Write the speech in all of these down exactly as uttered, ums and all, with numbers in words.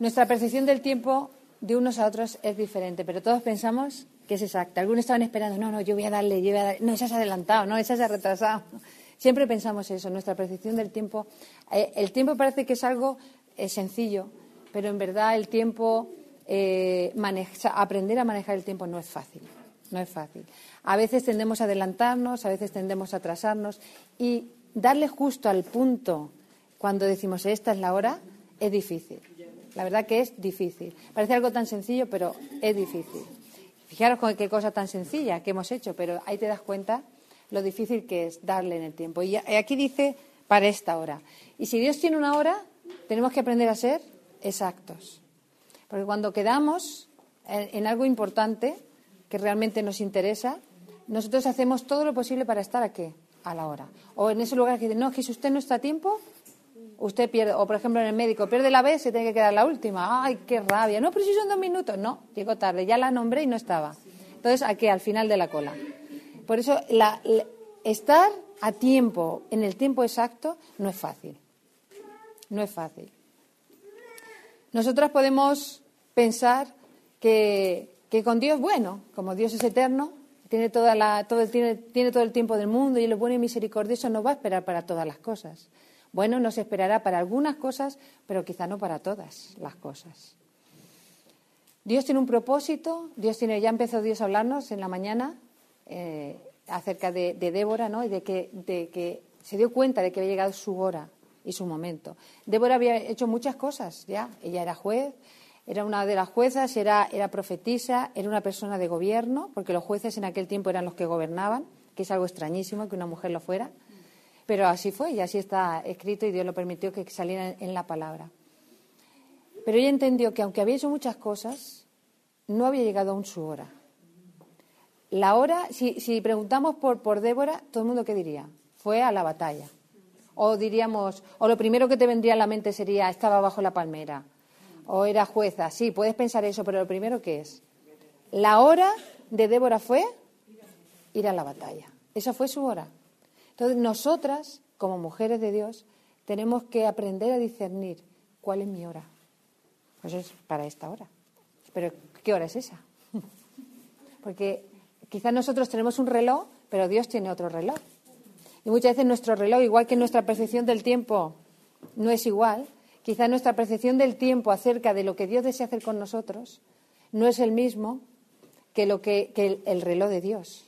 Nuestra percepción del tiempo de unos a otros es diferente, pero todos pensamos que es exacta. Algunos estaban esperando, no, no, yo voy a darle, yo voy a darle. No, esa se ha adelantado, no, esa se ha retrasado. Siempre pensamos eso, nuestra percepción del tiempo. Eh, el tiempo parece que es algo eh, sencillo, pero en verdad el tiempo, eh, maneja, aprender a manejar el tiempo no es fácil, no es fácil. A veces tendemos a adelantarnos, a veces tendemos a atrasarnos y darle justo al punto cuando decimos esta es la hora es difícil. La verdad que es difícil. Parece algo tan sencillo, pero es difícil. Fijaros con qué cosa tan sencilla que hemos hecho, pero ahí te das cuenta lo difícil que es darle en el tiempo. Y aquí dice para esta hora. Y si Dios tiene una hora, tenemos que aprender a ser exactos. Porque cuando quedamos en, en algo importante que realmente nos interesa, nosotros hacemos todo lo posible para estar ¿a qué? A la hora. O en ese lugar que dicen, no, es que si usted no está a tiempo, usted pierde. O, por ejemplo, en el médico, pierde la vez, se tiene que quedar la última. ¡Ay, qué rabia! No, pero si son dos minutos. No, llegó tarde, ya la nombré y no estaba. Entonces, ¿a qué? Al final de la cola. Por eso, la, la, estar a tiempo, en el tiempo exacto, no es fácil. No es fácil. Nosotras podemos pensar que, que con Dios, bueno, como Dios es eterno, tiene, toda la, todo el, tiene, tiene todo el tiempo del mundo y Él es bueno y misericordioso, nos va a esperar para todas las cosas. Bueno, nos esperará para algunas cosas, pero quizá no para todas las cosas. Dios tiene un propósito, Dios tiene, ya empezó Dios a hablarnos en la mañana eh, acerca de, de Débora, ¿no? Y de que, de que se dio cuenta de que había llegado su hora y su momento. Débora había hecho muchas cosas ya, ella era juez, era una de las juezas, era, era profetisa, era una persona de gobierno, porque los jueces en aquel tiempo eran los que gobernaban, que es algo extrañísimo que una mujer lo fuera. Pero así fue y así está escrito y Dios lo permitió que saliera en la palabra. Pero ella entendió que aunque había hecho muchas cosas, no había llegado aún su hora. La hora, si, si preguntamos por, por Débora, todo el mundo ¿qué diría? Fue a la batalla. O diríamos, o lo primero que te vendría a la mente sería, estaba bajo la palmera. O era jueza. Sí, puedes pensar eso, pero lo primero ¿qué es? La hora de Débora fue ir a la batalla. Esa fue su hora. Entonces, nosotras, como mujeres de Dios, tenemos que aprender a discernir cuál es mi hora. Pues es para esta hora. Pero, ¿qué hora es esa? Porque quizás nosotros tenemos un reloj, pero Dios tiene otro reloj. Y muchas veces nuestro reloj, igual que nuestra percepción del tiempo no es igual, quizás nuestra percepción del tiempo acerca de lo que Dios desea hacer con nosotros no es el mismo que, lo que, que el, el reloj de Dios.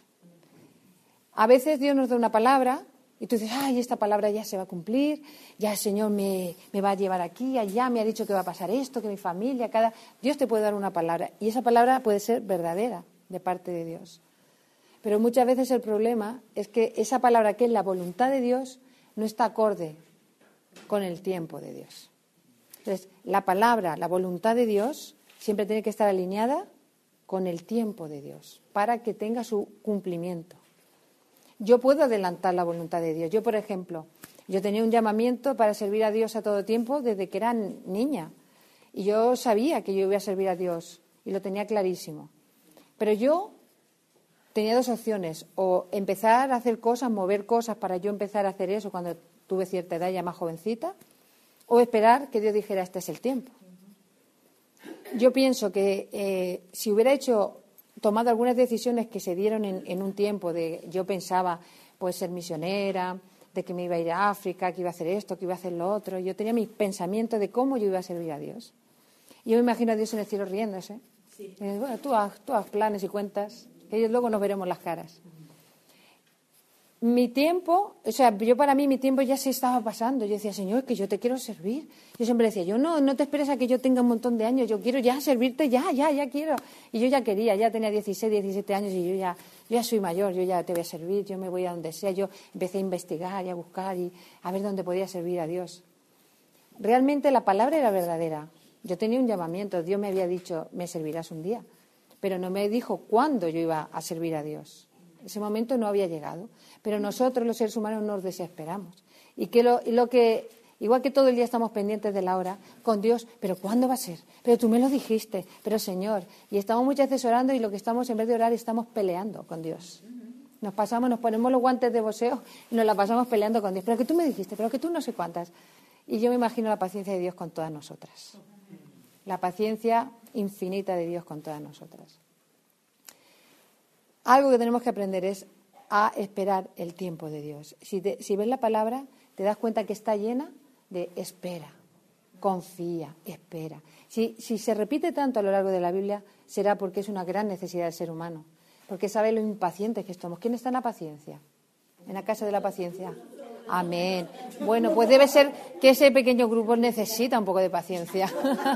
A veces Dios nos da una palabra y tú dices, ay, esta palabra ya se va a cumplir, ya el Señor me, me va a llevar aquí, allá, me ha dicho que va a pasar esto, que mi familia, cada... Dios te puede dar una palabra y esa palabra puede ser verdadera de parte de Dios. Pero muchas veces el problema es que esa palabra que es la voluntad de Dios no está acorde con el tiempo de Dios. Entonces, la palabra, la voluntad de Dios siempre tiene que estar alineada con el tiempo de Dios para que tenga su cumplimiento. Yo puedo adelantar la voluntad de Dios. Yo, por ejemplo, yo tenía un llamamiento para servir a Dios a todo tiempo desde que era niña. Y yo sabía que yo iba a servir a Dios y lo tenía clarísimo. Pero yo tenía dos opciones. O empezar a hacer cosas, mover cosas para yo empezar a hacer eso cuando tuve cierta edad, ya más jovencita. O esperar que Dios dijera, este es el tiempo. Yo pienso que eh, si hubiera hecho... tomado algunas decisiones que se dieron en, en un tiempo de, yo pensaba, pues ser misionera, de que me iba a ir a África, que iba a hacer esto, que iba a hacer lo otro. Yo tenía mis pensamientos de cómo yo iba a servir a Dios. Y yo me imagino a Dios en el cielo riéndose. Sí. Y dice, bueno, tú haz, tú haz planes y cuentas, que luego nos veremos las caras. Mi tiempo, o sea, yo para mí mi tiempo ya se estaba pasando. Yo decía, Señor, que yo te quiero servir. Yo siempre decía, yo no, no te esperes a que yo tenga un montón de años. Yo quiero ya servirte, ya, ya, ya quiero. Y yo ya quería, ya tenía dieciséis, diecisiete años y yo ya, yo ya soy mayor, yo ya te voy a servir, yo me voy a donde sea. Yo empecé a investigar y a buscar y a ver dónde podía servir a Dios. Realmente la palabra era verdadera. Yo tenía un llamamiento, Dios me había dicho, me servirás un día. Pero no me dijo cuándo yo iba a servir a Dios. Ese momento no había llegado. Pero nosotros, los seres humanos, nos desesperamos. Y que lo, y lo que, igual que todo el día estamos pendientes de la hora, con Dios, ¿pero cuándo va a ser? Pero tú me lo dijiste, pero Señor. Y estamos muchas veces orando y lo que estamos, en vez de orar, estamos peleando con Dios. Nos pasamos, nos ponemos los guantes de boxeo y nos la pasamos peleando con Dios. Pero que tú me dijiste, pero que tú no sé cuántas. Y yo me imagino la paciencia de Dios con todas nosotras. la paciencia infinita de Dios con todas nosotras. Algo que tenemos que aprender es a esperar el tiempo de Dios. Si, te, si ves la palabra, te das cuenta que está llena de espera, confía, espera. Si, si se repite tanto a lo largo de la Biblia, será porque es una gran necesidad del ser humano, porque sabe lo impacientes que somos. ¿Quién está en la paciencia? ¿En la casa de la paciencia? Amén. Bueno, pues debe ser que ese pequeño grupo necesita un poco de paciencia.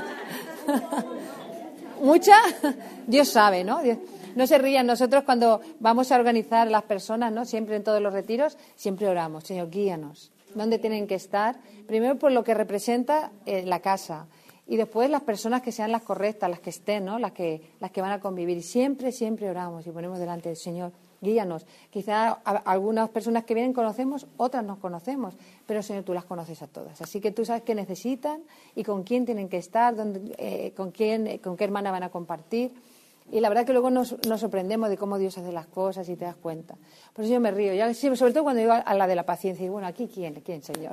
¿Mucha? Dios sabe, ¿no? Dios... No se rían, nosotros cuando vamos a organizar las personas, ¿no? Siempre en todos los retiros, siempre oramos, Señor, guíanos. ¿Dónde tienen que estar? Primero por lo que representa eh, la casa y después las personas que sean las correctas, las que estén, ¿no? Las que, las que van a convivir. Y siempre, siempre oramos y ponemos delante del Señor, guíanos. Quizá a, a algunas personas que vienen conocemos, otras no conocemos, pero Señor, tú las conoces a todas. Así que tú sabes qué necesitan y con quién tienen que estar, dónde, eh, con quién, eh, con qué hermana van a compartir. Y la verdad que luego nos, nos sorprendemos de cómo Dios hace las cosas y te das cuenta. Por eso yo me río, ya, sobre todo cuando digo a la de la paciencia. Y bueno, ¿aquí quién? ¿Quién, Señor?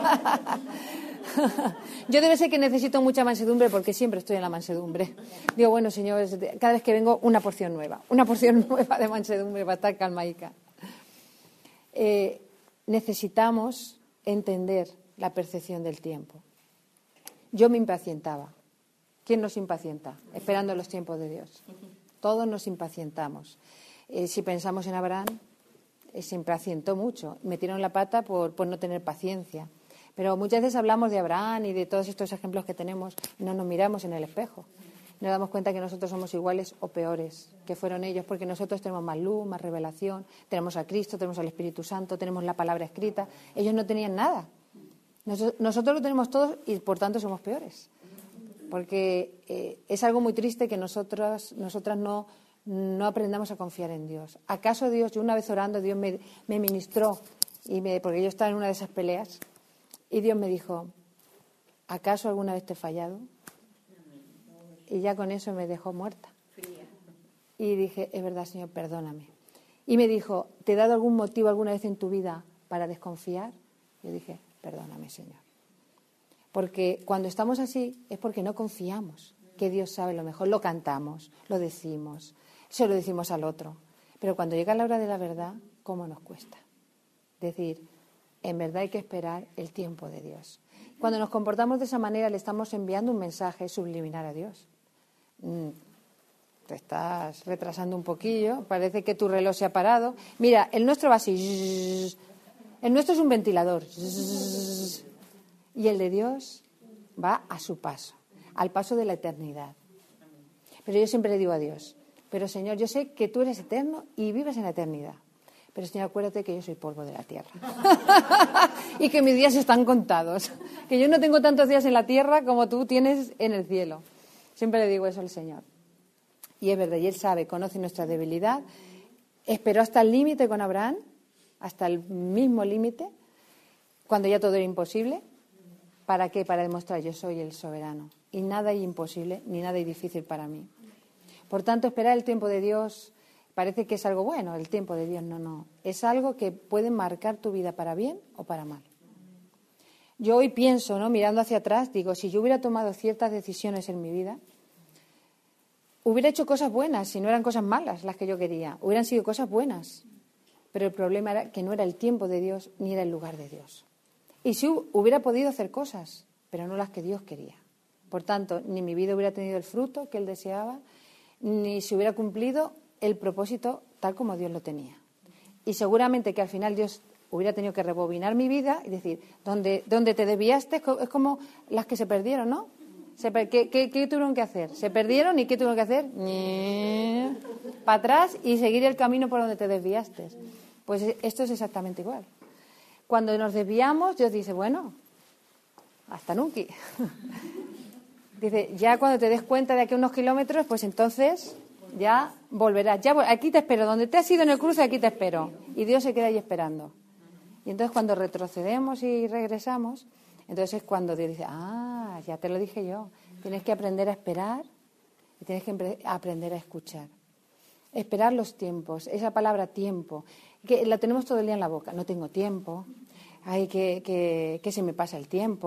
Yo debe ser que necesito mucha mansedumbre porque siempre estoy en la mansedumbre. Digo, bueno, Señor, cada vez que vengo una porción nueva, una porción nueva de mansedumbre para estar calmaica. Eh, necesitamos entender la percepción del tiempo. Yo me impacientaba. ¿Quién nos impacienta? Esperando los tiempos de Dios. Todos nos impacientamos. Eh, si pensamos en Abraham, eh, se impacientó mucho. Metieron la pata por, por no tener paciencia. Pero muchas veces hablamos de Abraham y de todos estos ejemplos que tenemos y no nos miramos en el espejo. Nos damos cuenta que nosotros somos iguales o peores que fueron ellos, porque nosotros tenemos más luz, más revelación, tenemos a Cristo, tenemos al Espíritu Santo, tenemos la palabra escrita. Ellos no tenían nada. Nos, nosotros lo tenemos todos y por tanto somos peores. Porque eh, es algo muy triste que nosotros, nosotras no, no aprendamos a confiar en Dios. ¿Acaso Dios, yo una vez orando, Dios me, me ministró, y me, porque yo estaba en una de esas peleas, y Dios me dijo, ¿acaso alguna vez te he fallado? Y ya con eso me dejó muerta. Y dije, es verdad, Señor, perdóname. Y me dijo, ¿te he dado algún motivo alguna vez en tu vida para desconfiar? Yo dije, perdóname, Señor. Porque cuando estamos así es porque no confiamos que Dios sabe lo mejor. Lo cantamos, lo decimos, se lo decimos al otro. Pero cuando llega la hora de la verdad, ¿cómo nos cuesta? Decir, en verdad hay que esperar el tiempo de Dios. Cuando nos comportamos de esa manera le estamos enviando un mensaje subliminal a Dios. Mm, te estás retrasando un poquillo, parece que tu reloj se ha parado. Mira, el nuestro va así. El nuestro es un ventilador. Y el de Dios va a su paso, al paso de la eternidad. Pero yo siempre le digo a Dios, pero Señor, yo sé que tú eres eterno y vives en la eternidad. Pero Señor, acuérdate que yo soy polvo de la tierra. Y que mis días están contados. Que yo no tengo tantos días en la tierra como tú tienes en el cielo. Siempre le digo eso al Señor. Y es verdad, y Él sabe, conoce nuestra debilidad. Esperó hasta el límite con Abraham, hasta el mismo límite, cuando ya todo era imposible. ¿Para qué? Para demostrar yo soy el soberano. Y nada hay imposible, ni nada hay difícil para mí. Por tanto, esperar el tiempo de Dios parece que es algo bueno. El tiempo de Dios no, no. Es algo que puede marcar tu vida para bien o para mal. Yo hoy pienso, ¿no? Mirando hacia atrás, digo, si yo hubiera tomado ciertas decisiones en mi vida, hubiera hecho cosas buenas, si no eran cosas malas las que yo quería. Hubieran sido cosas buenas. Pero el problema era que no era el tiempo de Dios ni era el lugar de Dios. Y si hubiera podido hacer cosas, pero no las que Dios quería. Por tanto, ni mi vida hubiera tenido el fruto que Él deseaba, ni se hubiera cumplido el propósito tal como Dios lo tenía. Y seguramente que al final Dios hubiera tenido que rebobinar mi vida y decir, ¿dónde, dónde te desviaste? Es como las que se perdieron, ¿no? Se per- ¿qué, qué, ¿Qué tuvieron que hacer? Se perdieron y ¿qué tuvieron que hacer? Para atrás y seguir el camino por donde te desviaste. Pues esto es exactamente igual. Cuando nos desviamos, Dios dice, bueno, hasta nunca. Dice, ya cuando te des cuenta de aquí unos kilómetros, pues entonces ya volverás. Ya, aquí te espero, donde te has ido en el cruce, aquí te espero. Y Dios se queda ahí esperando. Y entonces cuando retrocedemos y regresamos, entonces es cuando Dios dice, ah, ya te lo dije yo. Tienes que aprender a esperar y tienes que aprender a escuchar. Esperar los tiempos, esa palabra tiempo, que la tenemos todo el día en la boca. No tengo tiempo, ay, que, que, que se me pasa el tiempo,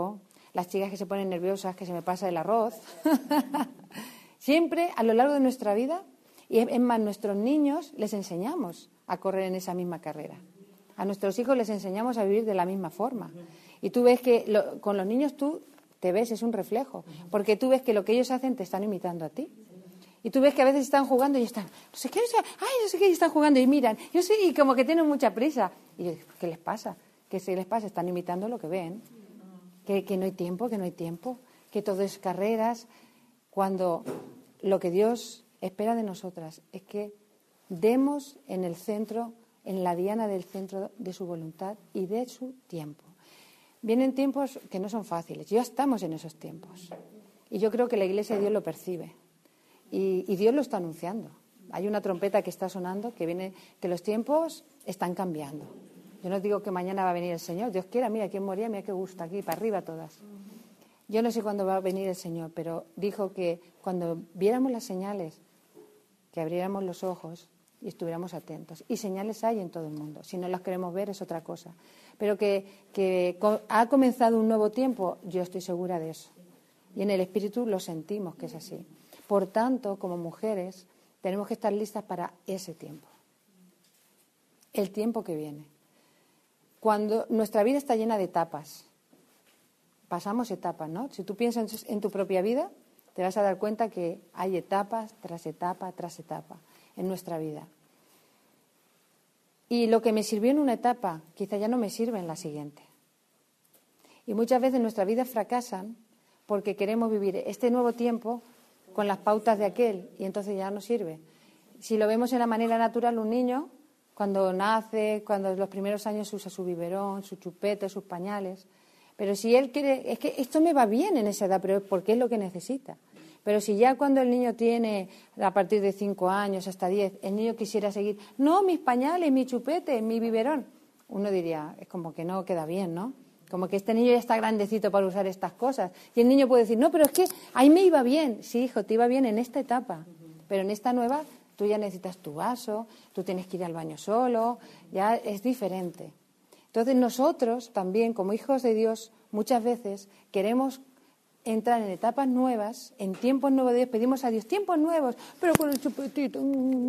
las chicas que se ponen nerviosas, que se me pasa el arroz. Siempre, a lo largo de nuestra vida, y es más, nuestros niños les enseñamos a correr en esa misma carrera. A nuestros hijos les enseñamos a vivir de la misma forma. Y tú ves que lo, con los niños tú te ves, es un reflejo, porque tú ves que lo que ellos hacen te están imitando a ti. Y tú ves que a veces están jugando y están, no sé qué, no sé, ay, no sé qué, y están jugando y miran, yo sé, y como que tienen mucha prisa. Y yo digo, ¿qué les pasa? ¿Qué se les pasa? Están imitando lo que ven. Que, que no hay tiempo, que no hay tiempo, que todo es carreras, cuando lo que Dios espera de nosotras es que demos en el centro, en la diana del centro de su voluntad y de su tiempo. Vienen tiempos que no son fáciles, ya estamos en esos tiempos. Y yo creo que la Iglesia de Dios lo percibe. Y, y Dios lo está anunciando. Hay una trompeta que está sonando que viene, que los tiempos están cambiando. Yo no digo que mañana va a venir el Señor. Dios quiera, mira quién moría, mira qué gusto, aquí para arriba todas. Yo no sé cuándo va a venir el Señor, pero dijo que cuando viéramos las señales, que abriéramos los ojos y estuviéramos atentos. Y señales hay en todo el mundo. Si no las queremos ver es otra cosa. Pero que, que ha comenzado un nuevo tiempo, yo estoy segura de eso. Y en el Espíritu lo sentimos que es así. Por tanto, como mujeres, tenemos que estar listas para ese tiempo. El tiempo que viene. Cuando nuestra vida está llena de etapas, pasamos etapas, ¿no? Si tú piensas en tu propia vida, te vas a dar cuenta que hay etapas tras etapa tras etapa en nuestra vida. Y lo que me sirvió en una etapa, quizá ya no me sirve en la siguiente. Y muchas veces nuestras vidas fracasan porque queremos vivir este nuevo tiempo con las pautas de aquel y entonces ya no sirve. Si lo vemos en la manera natural, un niño, cuando nace, cuando en los primeros años usa su biberón, su chupete, sus pañales, pero si él quiere, es que esto me va bien en esa edad, pero es porque es lo que necesita. Pero si ya cuando el niño tiene, a partir de cinco años hasta diez, el niño quisiera seguir, no, mis pañales, mi chupete, mi biberón, uno diría, es como que no queda bien, ¿no? Como que este niño ya está grandecito para usar estas cosas. Y el niño puede decir, no, pero es que ahí me iba bien. Sí, hijo, te iba bien en esta etapa. Pero en esta nueva, tú ya necesitas tu vaso, tú tienes que ir al baño solo, ya es diferente. Entonces nosotros también, como hijos de Dios, muchas veces queremos entrar en etapas nuevas, en tiempos nuevos de Dios, pedimos a Dios tiempos nuevos, pero con el chupetito.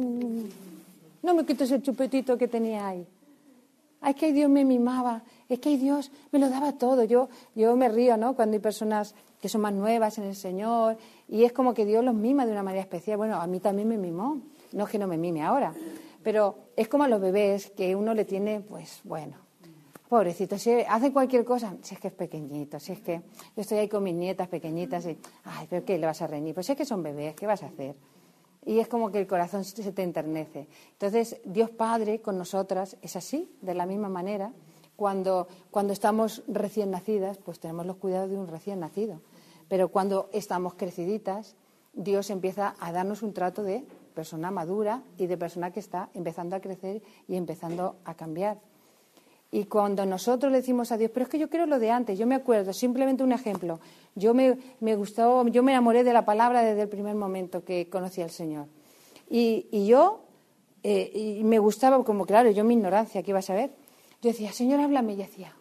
No me quites el chupetito que tenía ahí. Es que Dios me mimaba, es que Dios me lo daba todo. Yo, yo me río, ¿no?, cuando hay personas que son más nuevas en el Señor y es como que Dios los mima de una manera especial. Bueno, a mí también me mimó, no es que no me mime ahora, pero es como a los bebés que uno le tiene, pues bueno, pobrecito, si hace cualquier cosa, si es que es pequeñito, si es que yo estoy ahí con mis nietas pequeñitas y, ay, pero ¿qué le vas a reñir? Pues si es que son bebés, ¿qué vas a hacer? Y es como que el corazón se te enternece. Entonces, Dios Padre con nosotras es así, de la misma manera. Cuando, cuando estamos recién nacidas, pues tenemos los cuidados de un recién nacido. Pero cuando estamos creciditas, Dios empieza a darnos un trato de persona madura y de persona que está empezando a crecer y empezando a cambiar. Y cuando nosotros le decimos a Dios, pero es que yo quiero lo de antes, yo me acuerdo, simplemente un ejemplo, yo me, me gustó, yo me enamoré de la palabra desde el primer momento que conocí al Señor. Y, y yo, eh, y me gustaba, como claro, yo mi ignorancia, ¿qué ibas a ver? Yo decía, Señor, háblame, y decía,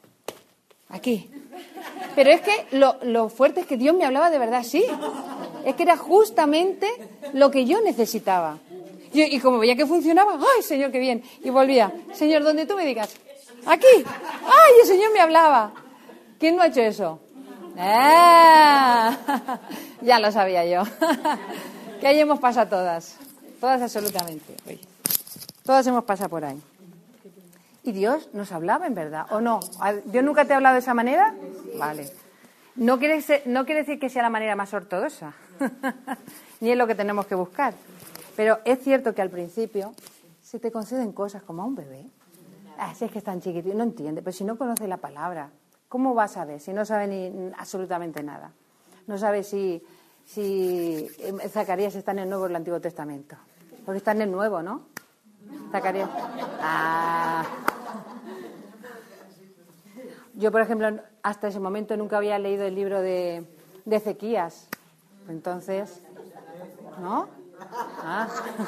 aquí. Pero es que lo, lo fuerte es que Dios me hablaba de verdad, sí. Es que era justamente lo que yo necesitaba. Y, y como veía que funcionaba, ¡ay, Señor, qué bien! Y volvía, Señor, donde tú me digas, aquí. ¡Ay, el Señor me hablaba! ¿Quién no ha hecho eso? ¡Ah! Ya lo sabía yo. Que ahí hemos pasado todas. Todas absolutamente. Oye, todas hemos pasado por ahí. Y Dios nos hablaba en verdad, ¿o no? ¿Dios nunca te ha hablado de esa manera? Vale. No quiere, ser, no quiere decir que sea la manera más ortodoxa. Ni es lo que tenemos que buscar. Pero es cierto que al principio se te conceden cosas como a un bebé. Ah, si es que es tan chiquitito y no entiende, pero si no conoce la palabra, ¿cómo va a saber? Si no sabe ni absolutamente nada. No sabe si, si Zacarías está en el Nuevo o el Antiguo Testamento. Porque está en el Nuevo, ¿no? Zacarías. Ah. Yo, por ejemplo, hasta ese momento nunca había leído el libro de, de Ezequías. Entonces, ¿no? Ah.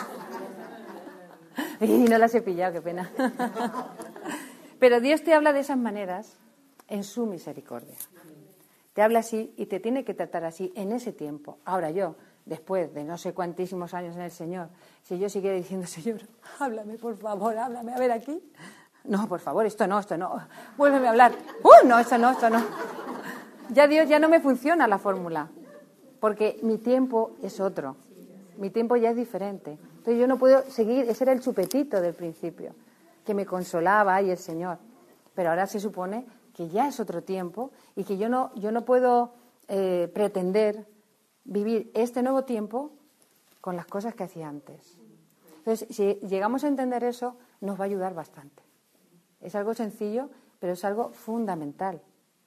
Y no las he pillado, qué pena. Pero Dios te habla de esas maneras en su misericordia. te habla así y te tiene que tratar así en ese tiempo. Ahora yo, después de no sé cuantísimos años en el Señor, si yo siguiera diciendo, Señor, háblame, por favor, háblame, a ver aquí. No, por favor, esto no, esto no. Vuélveme a hablar. ¡Uh, no, esto no, esto no! Ya Dios, ya no me funciona la fórmula, porque mi tiempo es otro. Mi tiempo ya es diferente. Entonces yo no puedo seguir, ese era el chupetito del principio, que me consolaba y el Señor. Pero ahora se supone que ya es otro tiempo y que yo no, yo no puedo eh, pretender vivir este nuevo tiempo con las cosas que hacía antes. Entonces, si llegamos a entender eso, nos va a ayudar bastante. Es algo sencillo, pero es algo fundamental.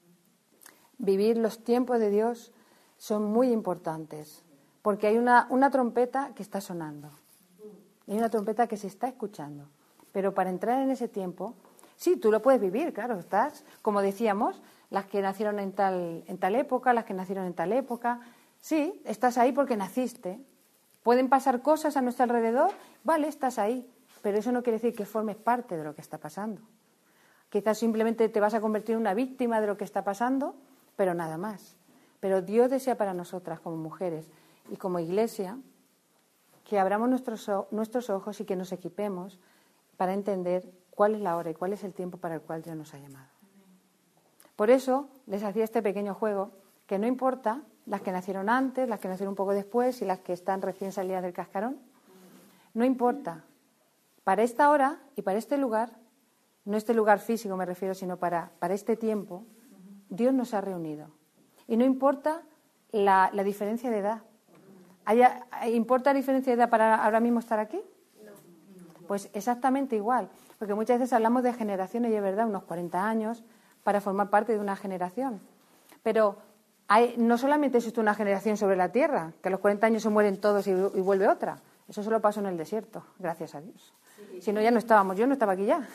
Vivir los tiempos de Dios son muy importantes, porque hay una, una trompeta que está sonando, hay una trompeta que se está escuchando. Pero para entrar en ese tiempo, sí, tú lo puedes vivir, claro, estás, como decíamos, las que nacieron en tal, en tal época, las que nacieron en tal época, sí, estás ahí porque naciste. Pueden pasar cosas a nuestro alrededor, vale, estás ahí, pero eso no quiere decir que formes parte de lo que está pasando. Quizás simplemente te vas a convertir en una víctima de lo que está pasando, pero nada más. Pero Dios desea para nosotras como mujeres y como iglesia que abramos nuestros, nuestros ojos y que nos equipemos para entender cuál es la hora y cuál es el tiempo para el cual Dios nos ha llamado. Por eso les hacía este pequeño juego, que no importa las que nacieron antes, las que nacieron un poco después y las que están recién salidas del cascarón, no importa. Para esta hora y para este lugar, no este lugar físico me refiero, sino para, para este tiempo, Dios nos ha reunido. Y no importa la, la diferencia de edad. ¿Haya, ¿Importa la diferencia de edad para ahora mismo estar aquí? Pues exactamente igual, porque muchas veces hablamos de generaciones y es verdad, unos cuarenta años para formar parte de una generación. Pero hay, no solamente existe una generación sobre la tierra, que a los cuarenta años se mueren todos y, y vuelve otra. Eso solo pasó en el desierto, gracias a Dios. Si no, ya no estábamos, yo no estaba aquí ya.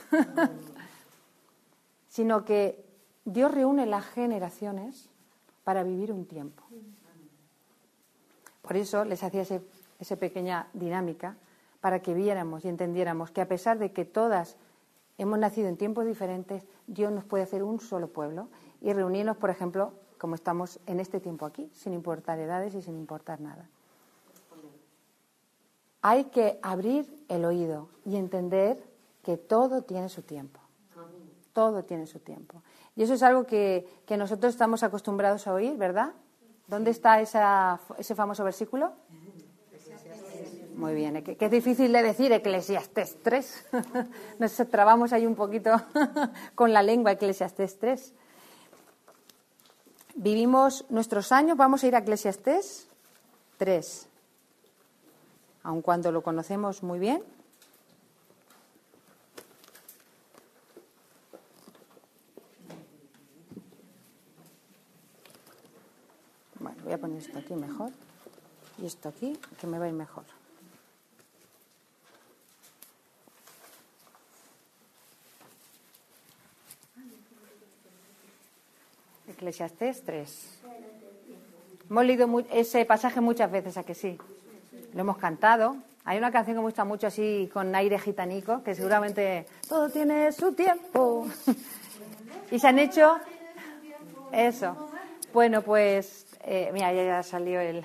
Sino que Dios reúne las generaciones para vivir un tiempo. Por eso les hacía ese, esa pequeña dinámica, para que viéramos y entendiéramos que a pesar de que todas hemos nacido en tiempos diferentes, Dios nos puede hacer un solo pueblo y reunirnos, por ejemplo, como estamos en este tiempo aquí, sin importar edades y sin importar nada. Hay que abrir el oído y entender que todo tiene su tiempo. Todo tiene su tiempo. Y eso es algo que, que nosotros estamos acostumbrados a oír, ¿verdad? ¿Dónde está esa, ese famoso versículo? Muy bien, que, que es difícil de decir, Eclesiastés tres. Nos trabamos ahí un poquito con la lengua, Eclesiastés tres. Vivimos nuestros años, vamos a ir a Eclesiastés tres. Aun cuando lo conocemos muy bien. Bueno, voy a poner esto aquí mejor. Y esto aquí, que me va a ir mejor. Eclesiastés tres. Hemos leído ese pasaje muchas veces, ¿a que sí? Lo hemos cantado. Hay una canción que me gusta mucho así con aire gitanico, que seguramente todo tiene su tiempo. Y se han hecho eso. Bueno, pues eh, mira, ya, ya salió el.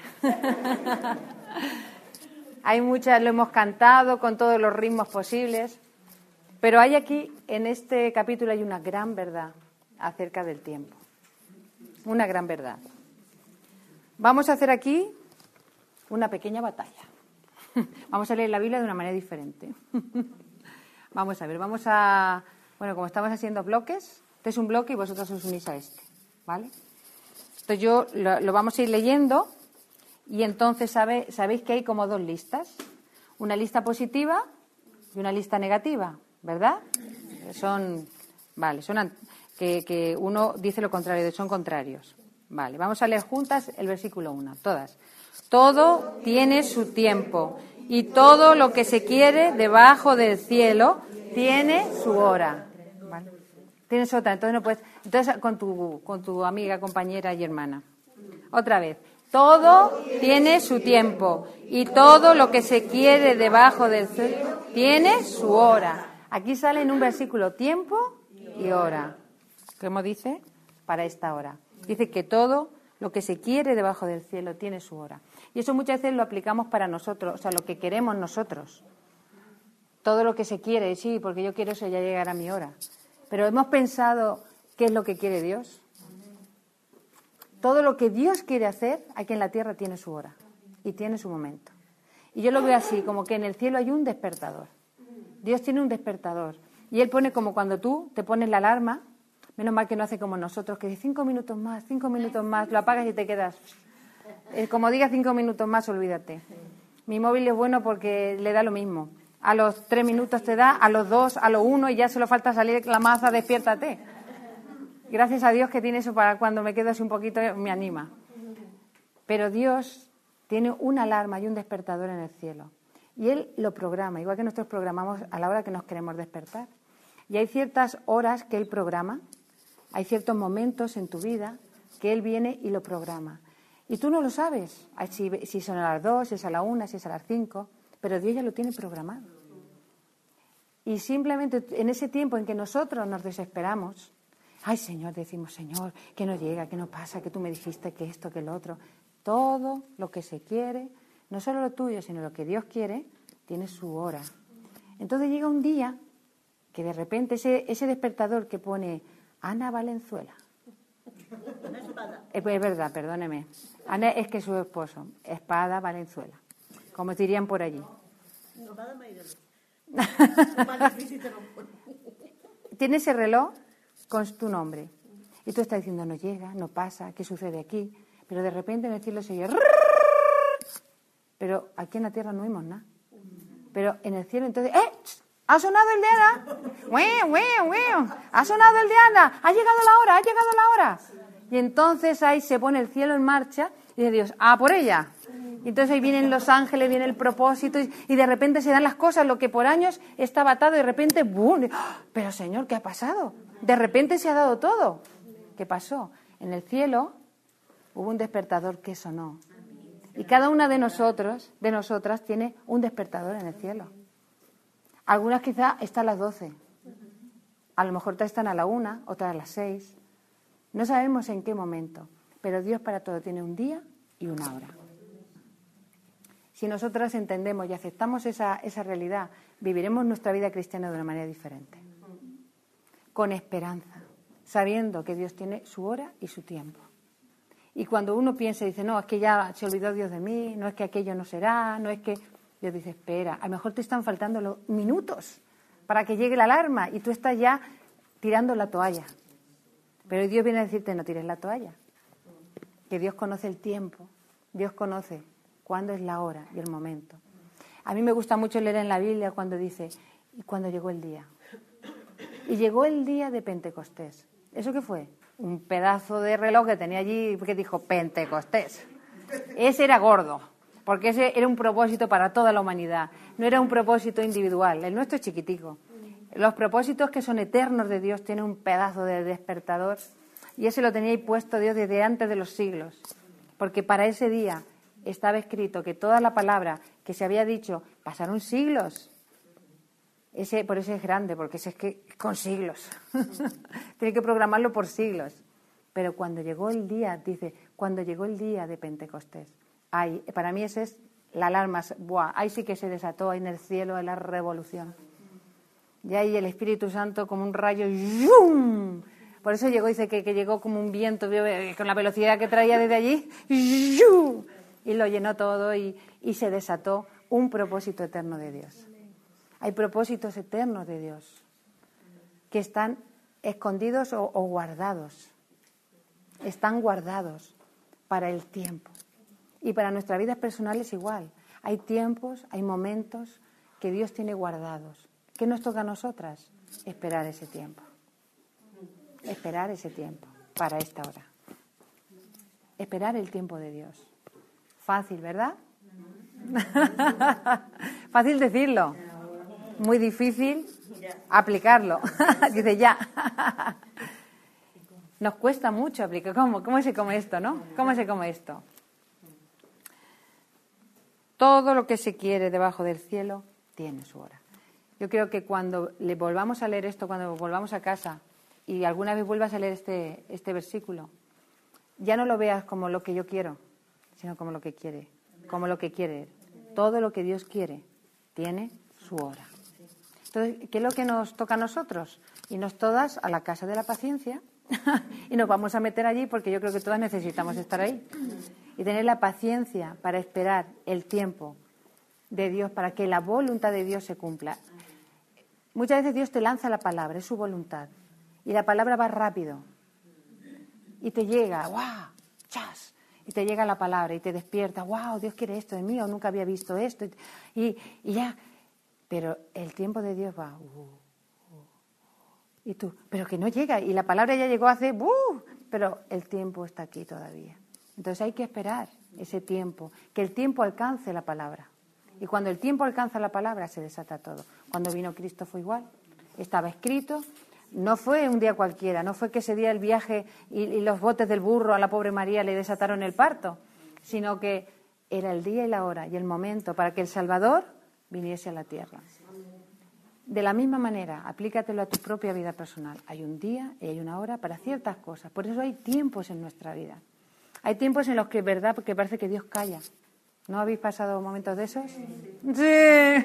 Hay muchas, lo hemos cantado con todos los ritmos posibles, pero hay aquí en este capítulo hay una gran verdad acerca del tiempo. Una gran verdad. Vamos a hacer aquí una pequeña batalla. Vamos a leer la Biblia de una manera diferente. Vamos a ver, vamos a... Bueno, como estamos haciendo bloques, este es un bloque y vosotros os unís a este, ¿vale? Entonces yo lo, lo vamos a ir leyendo y entonces sabe, sabéis que hay como dos listas. Una lista positiva y una lista negativa, ¿verdad? Son... Vale, son... Que, que uno dice lo contrario, son contrarios. Vale, vamos a leer juntas el versículo uno, todas. Todo tiene su tiempo y todo lo que se quiere debajo del cielo tiene su hora. ¿Vale? Tienes otra, entonces no puedes. Entonces con tu, con tu amiga, compañera y hermana. Otra vez. Todo tiene su tiempo y todo lo que se quiere debajo del cielo tiene su hora. Aquí sale en un versículo tiempo y hora. ¿Cómo dice? Para esta hora. Dice que todo lo que se quiere debajo del cielo tiene su hora. Y eso muchas veces lo aplicamos para nosotros, o sea, lo que queremos nosotros. Todo lo que se quiere, sí, porque yo quiero eso, ya llegará mi hora. Pero hemos pensado qué es lo que quiere Dios. Todo lo que Dios quiere hacer aquí en la tierra tiene su hora y tiene su momento. Y yo lo veo así, como que en el cielo hay un despertador. Dios tiene un despertador. Y Él pone como cuando tú te pones la alarma, menos mal que no hace como nosotros, que dice cinco minutos más, cinco minutos más, lo apagas y te quedas. Eh, como diga cinco minutos más, olvídate. Mi móvil es bueno porque le da lo mismo. A los tres minutos te da, a los dos, a los uno y ya solo falta salir la maza, despiértate. Gracias a Dios que tiene eso para cuando me quedo así un poquito, me anima. Pero Dios tiene una alarma y un despertador en el cielo. Y Él lo programa, igual que nosotros programamos a la hora que nos queremos despertar. Y hay ciertas horas que Él programa, hay ciertos momentos en tu vida que Él viene y lo programa. Y tú no lo sabes, si, si son a las dos, si es a la una, si es a las cinco, pero Dios ya lo tiene programado. Y simplemente en ese tiempo en que nosotros nos desesperamos, ay, Señor, decimos, Señor, que no llega, que no pasa, que tú me dijiste que esto, que lo otro. Todo lo que se quiere, no solo lo tuyo, sino lo que Dios quiere, tiene su hora. Entonces llega un día que de repente ese, ese despertador que pone Ana Valenzuela. Es, es verdad, perdóneme. Ana es que es su esposo, Espada Valenzuela, como dirían por allí. Tiene ese reloj con tu nombre. Y tú estás diciendo, no llega, no pasa, ¿qué sucede aquí? Pero de repente en el cielo se oye... Pero aquí en la tierra no oímos nada. Pero en el cielo entonces... ¡Eh! ¡Ha sonado el de Ana! ¡Ué, ué, ué! ¡Ha sonado el de Ana! ¡Ha llegado la hora! ¡Ha llegado la hora! Y entonces ahí se pone el cielo en marcha y dice Dios, ¡ah, por ella! Y entonces ahí vienen los ángeles, viene el propósito y, y de repente se dan las cosas, lo que por años estaba atado y de repente ¡bum! Pero Señor, ¿qué ha pasado? De repente se ha dado todo. ¿Qué pasó? En el cielo hubo un despertador que sonó. Y cada una de nosotros, de nosotras, tiene un despertador en el cielo. Algunas quizá están a las doce. A lo mejor otras están a la una, otras a las seis. No sabemos en qué momento. Pero Dios para todo tiene un día y una hora. Si nosotras entendemos y aceptamos esa, esa realidad, viviremos nuestra vida cristiana de una manera diferente. Con esperanza, sabiendo que Dios tiene su hora y su tiempo. Y cuando uno piensa y dice, no, es que ya se olvidó Dios de mí, no es que aquello no será, no es que... Dios dice, espera, a lo mejor te están faltando los minutos para que llegue la alarma y tú estás ya tirando la toalla. Pero Dios viene a decirte, no tires la toalla. Que Dios conoce el tiempo, Dios conoce cuándo es la hora y el momento. A mí me gusta mucho leer en la Biblia cuando dice, y cuando llegó el día. Y llegó el día de Pentecostés. ¿Eso qué fue? Un pedazo de reloj que tenía allí que dijo Pentecostés. Ese era gordo, porque ese era un propósito para toda la humanidad. No era un propósito individual. El nuestro es chiquitico. Los propósitos que son eternos de Dios tienen un pedazo de despertador y ese lo tenía ahí puesto Dios desde antes de los siglos. Porque para ese día estaba escrito que toda la palabra que se había dicho pasaron siglos. Ese, por eso es grande, porque ese es que con siglos. Tiene que programarlo por siglos. Pero cuando llegó el día, dice, cuando llegó el día de Pentecostés, ay, para mí esa es la alarma. Buah, ahí sí que se desató ahí en el cielo la revolución. Y ahí el Espíritu Santo como un rayo, ¡yum! Por eso llegó, dice que, que llegó como un viento, con la velocidad que traía desde allí, ¡yum! Y lo llenó todo y, y se desató un propósito eterno de Dios. Hay propósitos eternos de Dios que están escondidos o, o guardados. Están guardados para el tiempo. Y para nuestra vida personal es igual. Hay tiempos, hay momentos que Dios tiene guardados. ¿Qué nos toca a nosotras? Esperar ese tiempo. Esperar ese tiempo para esta hora. Esperar el tiempo de Dios. Fácil, ¿verdad? Fácil decirlo. Muy difícil aplicarlo. Dice ya. Nos cuesta mucho aplicar. ¿Cómo, ¿Cómo se come esto, no? ¿Cómo se come esto? Todo lo que se quiere debajo del cielo tiene su hora. Yo creo que cuando le volvamos a leer esto, cuando volvamos a casa, y alguna vez vuelvas a leer este, este versículo, ya no lo veas como lo que yo quiero, sino como lo que quiere, como lo que quiere Él. Todo lo que Dios quiere tiene su hora. Entonces, ¿qué es lo que nos toca a nosotros? Irnos todas a la casa de la paciencia y nos vamos a meter allí porque yo creo que todas necesitamos estar ahí. Y tener la paciencia para esperar el tiempo de Dios, para que la voluntad de Dios se cumpla. Muchas veces Dios te lanza la palabra, es su voluntad. Y la palabra va rápido. Y te llega, ¡guau! ¡Chas! Y te llega la palabra y te despierta, ¡guau! Dios quiere esto de mí, o nunca había visto esto. Y, y ya. Pero el tiempo de Dios va, uh, uh, y tú, pero que no llega. Y la palabra ya llegó hace, ¡uh! Pero el tiempo está aquí todavía. Entonces hay que esperar ese tiempo, que el tiempo alcance la palabra. Y cuando el tiempo alcanza la palabra, se desata todo. Cuando vino Cristo fue igual. Estaba escrito. No fue un día cualquiera. No fue que ese día el viaje y, y los botes del burro a la pobre María le desataron el parto. Sino que era el día y la hora y el momento para que el Salvador viniese a la tierra. De la misma manera, aplícatelo a tu propia vida personal. Hay un día y hay una hora para ciertas cosas. Por eso hay tiempos en nuestra vida. Hay tiempos en los que es verdad porque parece que Dios calla. ¿No habéis pasado momentos de esos? Sí.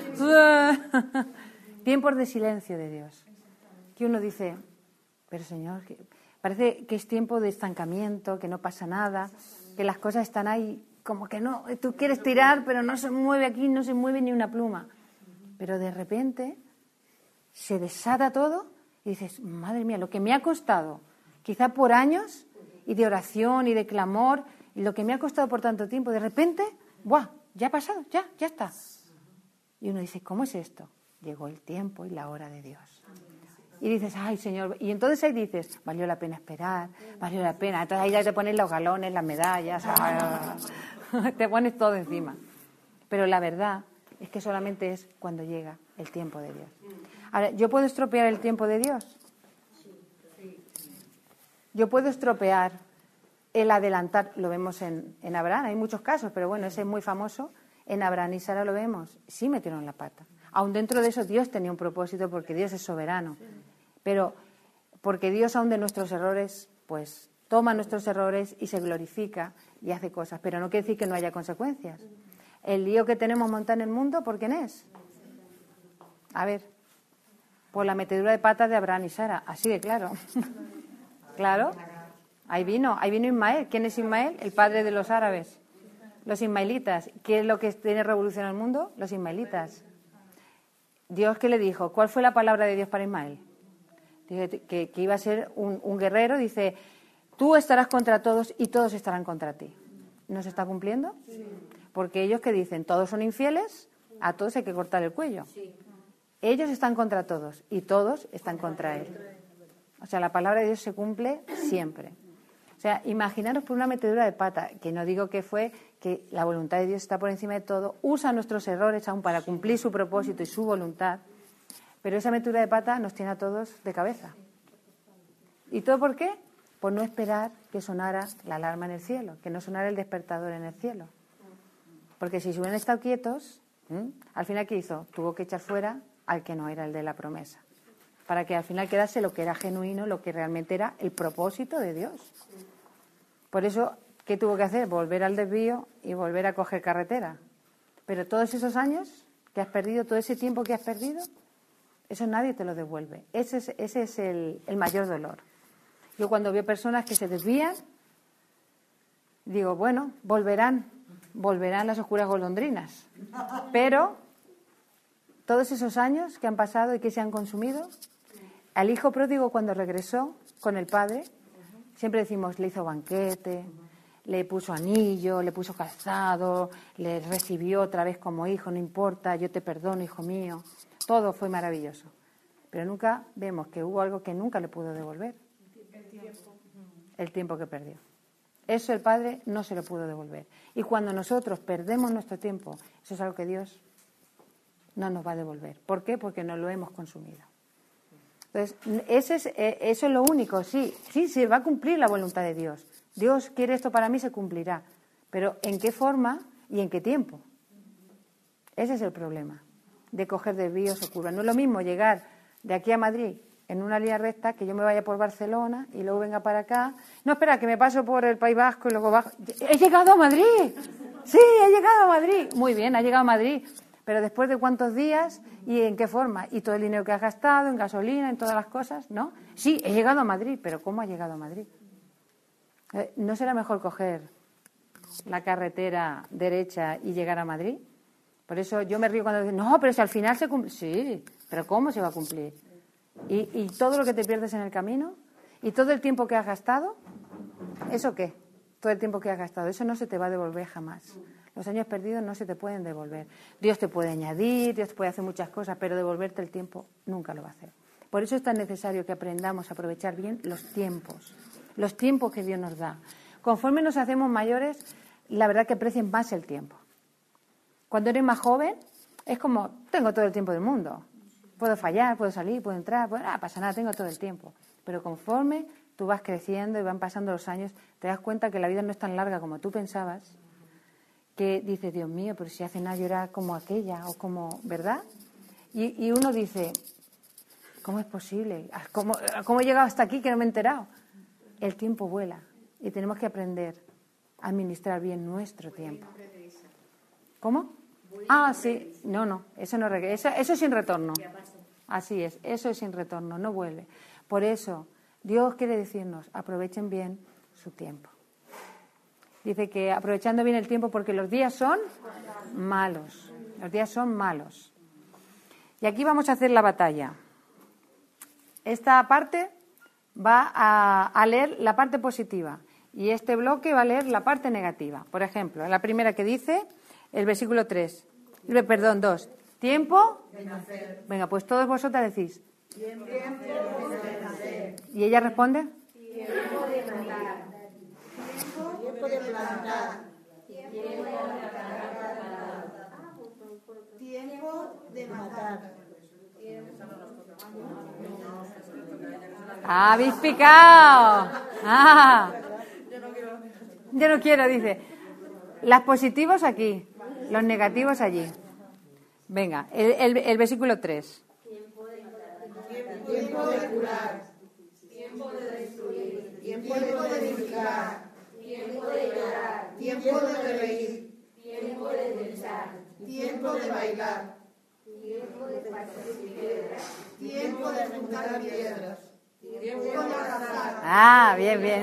Sí. Tiempos de silencio de Dios. Que uno dice, pero Señor, parece que es tiempo de estancamiento, que no pasa nada, que las cosas están ahí, como que no, tú quieres tirar, pero no se mueve aquí, no se mueve ni una pluma. Pero de repente se desata todo y dices, madre mía, lo que me ha costado, quizá por años, y de oración y de clamor, y lo que me ha costado por tanto tiempo, de repente, ¡buah! Ya ha pasado, ya, ya está. Y uno dice, ¿cómo es esto? Llegó el tiempo y la hora de Dios. Y dices, ay, Señor, y entonces ahí dices, valió la pena esperar, valió la pena. Entonces ahí ya te pones los galones, las medallas, te pones todo encima. Pero la verdad es que solamente es cuando llega el tiempo de Dios. Ahora, ¿yo puedo estropear el tiempo de Dios? Yo puedo estropear el adelantar, lo vemos en, en Abraham, hay muchos casos, pero bueno, ese es muy famoso. En Abraham y Sara lo vemos, sí metieron la pata. Aún dentro de eso Dios tenía un propósito porque Dios es soberano. Pero porque Dios aún de nuestros errores, pues toma nuestros errores y se glorifica y hace cosas. Pero no quiere decir que no haya consecuencias. El lío que tenemos montado en el mundo, ¿por quién es? A ver, por la metedura de patas de Abraham y Sara, así de claro. Claro, ahí vino, ahí vino Ismael. ¿Quién es Ismael? El padre de los árabes. Los ismaelitas. ¿Qué es lo que tiene revolución en el mundo? Los ismaelitas. Dios, ¿qué le dijo? ¿Cuál fue la palabra de Dios para Ismael? Dice que, que iba a ser un, un guerrero. Dice, tú estarás contra todos y todos estarán contra ti. ¿No se está cumpliendo? Sí. Porque ellos que dicen, todos son infieles, a todos hay que cortar el cuello. Sí. Ellos están contra todos y todos están contra él. O sea, la palabra de Dios se cumple siempre. O sea, imaginaros por una metedura de pata, que no digo que fue que la voluntad de Dios está por encima de todo, usa nuestros errores aún para cumplir su propósito y su voluntad, pero esa metedura de pata nos tiene a todos de cabeza. ¿Y todo por qué? Por no esperar que sonara la alarma en el cielo, que no sonara el despertador en el cielo. Porque si se hubieran estado quietos, ¿eh? Al final, ¿qué hizo? Tuvo que echar fuera al que no era el de la promesa, para que al final quedase lo que era genuino, lo que realmente era el propósito de Dios. Por eso, ¿qué tuvo que hacer? Volver al desvío y volver a coger carretera. Pero todos esos años que has perdido, todo ese tiempo que has perdido, eso nadie te lo devuelve. Ese es, ese es el, el mayor dolor. Yo cuando veo personas que se desvían, digo, bueno, volverán, volverán las oscuras golondrinas. Pero todos esos años que han pasado y que se han consumido, al hijo pródigo cuando regresó con el padre, siempre decimos, le hizo banquete, le puso anillo, le puso calzado, le recibió otra vez como hijo, no importa, yo te perdono, hijo mío. Todo fue maravilloso. Pero nunca vemos que hubo algo que nunca le pudo devolver. El tiempo. El tiempo que perdió. Eso el Padre no se lo pudo devolver. Y cuando nosotros perdemos nuestro tiempo, eso es algo que Dios no nos va a devolver. ¿Por qué? Porque no lo hemos consumido. Entonces, ese es, eso es lo único. Sí, sí, se va a cumplir la voluntad de Dios. Dios quiere esto para mí, se cumplirá. Pero ¿en qué forma y en qué tiempo? Ese es el problema, de coger desvíos o curvas. No es lo mismo llegar de aquí a Madrid en una línea recta, que yo me vaya por Barcelona y luego venga para acá. No, espera, que me paso por el País Vasco y luego bajo. ¡He llegado a Madrid! ¡Sí, he llegado a Madrid! Muy bien, ha llegado a Madrid. Pero después de cuántos días y en qué forma. Y todo el dinero que has gastado en gasolina, en todas las cosas, ¿no? Sí, he llegado a Madrid, pero ¿cómo ha llegado a Madrid? ¿No será mejor coger la carretera derecha y llegar a Madrid? Por eso yo me río cuando dicen, no, pero si al final se cumple. Sí, pero ¿cómo se va a cumplir? Y, y todo lo que te pierdes en el camino, y todo el tiempo que has gastado, ¿eso qué? Todo el tiempo que has gastado, eso no se te va a devolver jamás. Los años perdidos no se te pueden devolver. Dios te puede añadir, Dios puede hacer muchas cosas, pero devolverte el tiempo nunca lo va a hacer. Por eso es tan necesario que aprendamos a aprovechar bien los tiempos, los tiempos que Dios nos da. Conforme nos hacemos mayores, la verdad que aprecian más el tiempo. Cuando eres más joven, es como, tengo todo el tiempo del mundo. Puedo fallar, puedo salir, puedo entrar, pues nada, pasa nada, tengo todo el tiempo. Pero conforme tú vas creciendo y van pasando los años, te das cuenta que la vida no es tan larga como tú pensabas, que dices, Dios mío, pero si hace nada yo era como aquella, o como, ¿verdad? Y, y uno dice, ¿cómo es posible? ¿Cómo, ¿Cómo he llegado hasta aquí que no me he enterado? El tiempo vuela y tenemos que aprender a administrar bien nuestro tiempo. ¿Cómo? Ah, sí. No, no, eso no regresa. Eso, eso es sin retorno. Así es, eso es sin retorno, no vuelve. Por eso, Dios quiere decirnos, aprovechen bien su tiempo. Dice que aprovechando bien el tiempo porque los días son malos. Los días son malos. Y aquí vamos a hacer la batalla. Esta parte va a, a leer la parte positiva y este bloque va a leer la parte negativa. Por ejemplo, la primera que dice, el versículo tres, perdón, dos. ¿Tiempo? De nacer. Venga, pues todos vosotras decís. Tiempo de nacer. ¿Y ella responde? Tiempo de matar. Tiempo de plantar. Tiempo de plantar. Tiempo de matar. Ah, habéis picado. Ah. Yo no quiero, dice. Las positivos aquí, los negativos allí. Venga, el, el, el versículo tres. Tiempo de curar. Tiempo de destruir. Tiempo de edificar. Tiempo de llorar. Tiempo de reír. Tiempo de pensar. Tiempo de bailar. Tiempo de partir piedras. Tiempo de juntar piedras. Tiempo de cazar. Ah, bien, bien.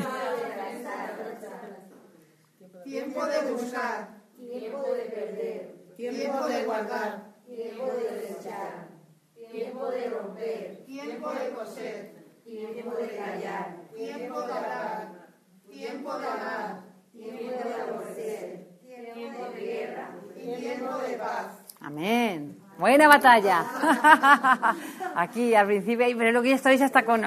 Tiempo de buscar. Tiempo de perder. Tiempo de guardar. Tiempo de desechar. Tiempo de romper. Tiempo de coser. Tiempo de callar. Tiempo de hablar. Tiempo de amar. Tiempo de aborrecer. Tiempo de guerra. Y tiempo de paz. Amén. Buena batalla. Aquí al principio, pero lo que ya estáis hasta con...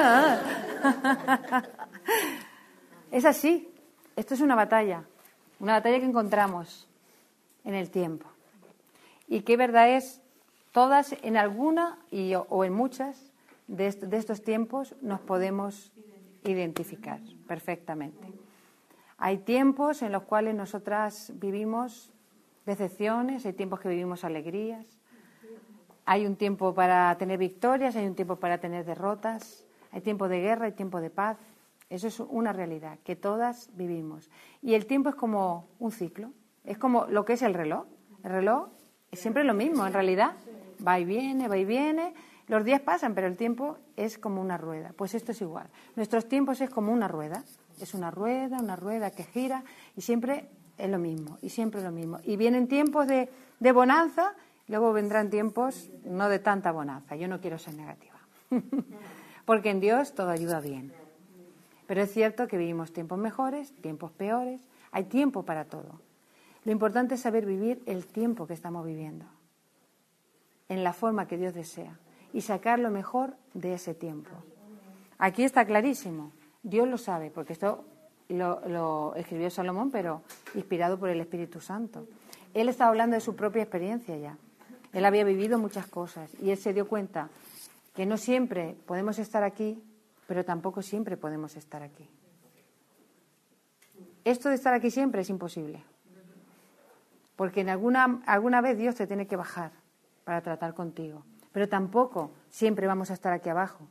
Es así. Esto es una batalla. Una batalla que encontramos en el tiempo. Y qué verdad es, todas en alguna y, o, o en muchas de, est- de estos tiempos nos podemos identificar perfectamente. Hay tiempos en los cuales nosotras vivimos decepciones, hay tiempos que vivimos alegrías, hay un tiempo para tener victorias, hay un tiempo para tener derrotas, hay tiempo de guerra, hay tiempo de paz. Eso es una realidad que todas vivimos. Y el tiempo es como un ciclo, es como lo que es el reloj. El reloj es siempre lo mismo, en realidad. Va y viene, va y viene. Los días pasan, pero el tiempo es como una rueda. Pues esto es igual. Nuestros tiempos es como una rueda. Es una rueda, una rueda que gira y siempre es lo mismo, y siempre lo mismo. Y vienen tiempos de, de bonanza, luego vendrán tiempos no de tanta bonanza. Yo no quiero ser negativa. Porque en Dios todo ayuda bien. Pero es cierto que vivimos tiempos mejores, tiempos peores. Hay tiempo para todo. Lo importante es saber vivir el tiempo que estamos viviendo, en la forma que Dios desea, y sacar lo mejor de ese tiempo. Aquí está clarísimo. Dios lo sabe, porque esto lo, lo escribió Salomón, pero inspirado por el Espíritu Santo. Él estaba hablando de su propia experiencia ya. Él había vivido muchas cosas y él se dio cuenta que no siempre podemos estar aquí, pero tampoco siempre podemos estar aquí. Esto de estar aquí siempre es imposible. Porque en alguna, alguna vez Dios te tiene que bajar para tratar contigo. Pero tampoco siempre vamos a estar aquí abajo.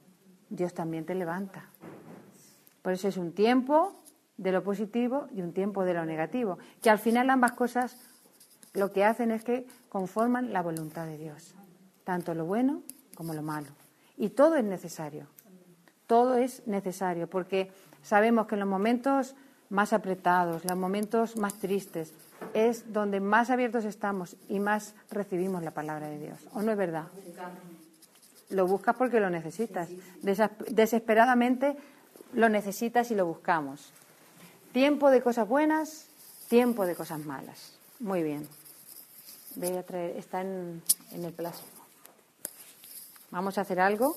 Dios también te levanta. Por eso es un tiempo de lo positivo y un tiempo de lo negativo, que al final ambas cosas lo que hacen es que conforman la voluntad de Dios, tanto lo bueno como lo malo. Y todo es necesario, todo es necesario, porque sabemos que en los momentos más apretados, los momentos más tristes, es donde más abiertos estamos y más recibimos la palabra de Dios. ¿O no es verdad? Lo buscas porque lo necesitas. Desesperadamente lo necesitas y lo buscamos. Tiempo de cosas buenas, tiempo de cosas malas. Muy bien. Voy a traer, está en, en el plástico. Vamos a hacer algo.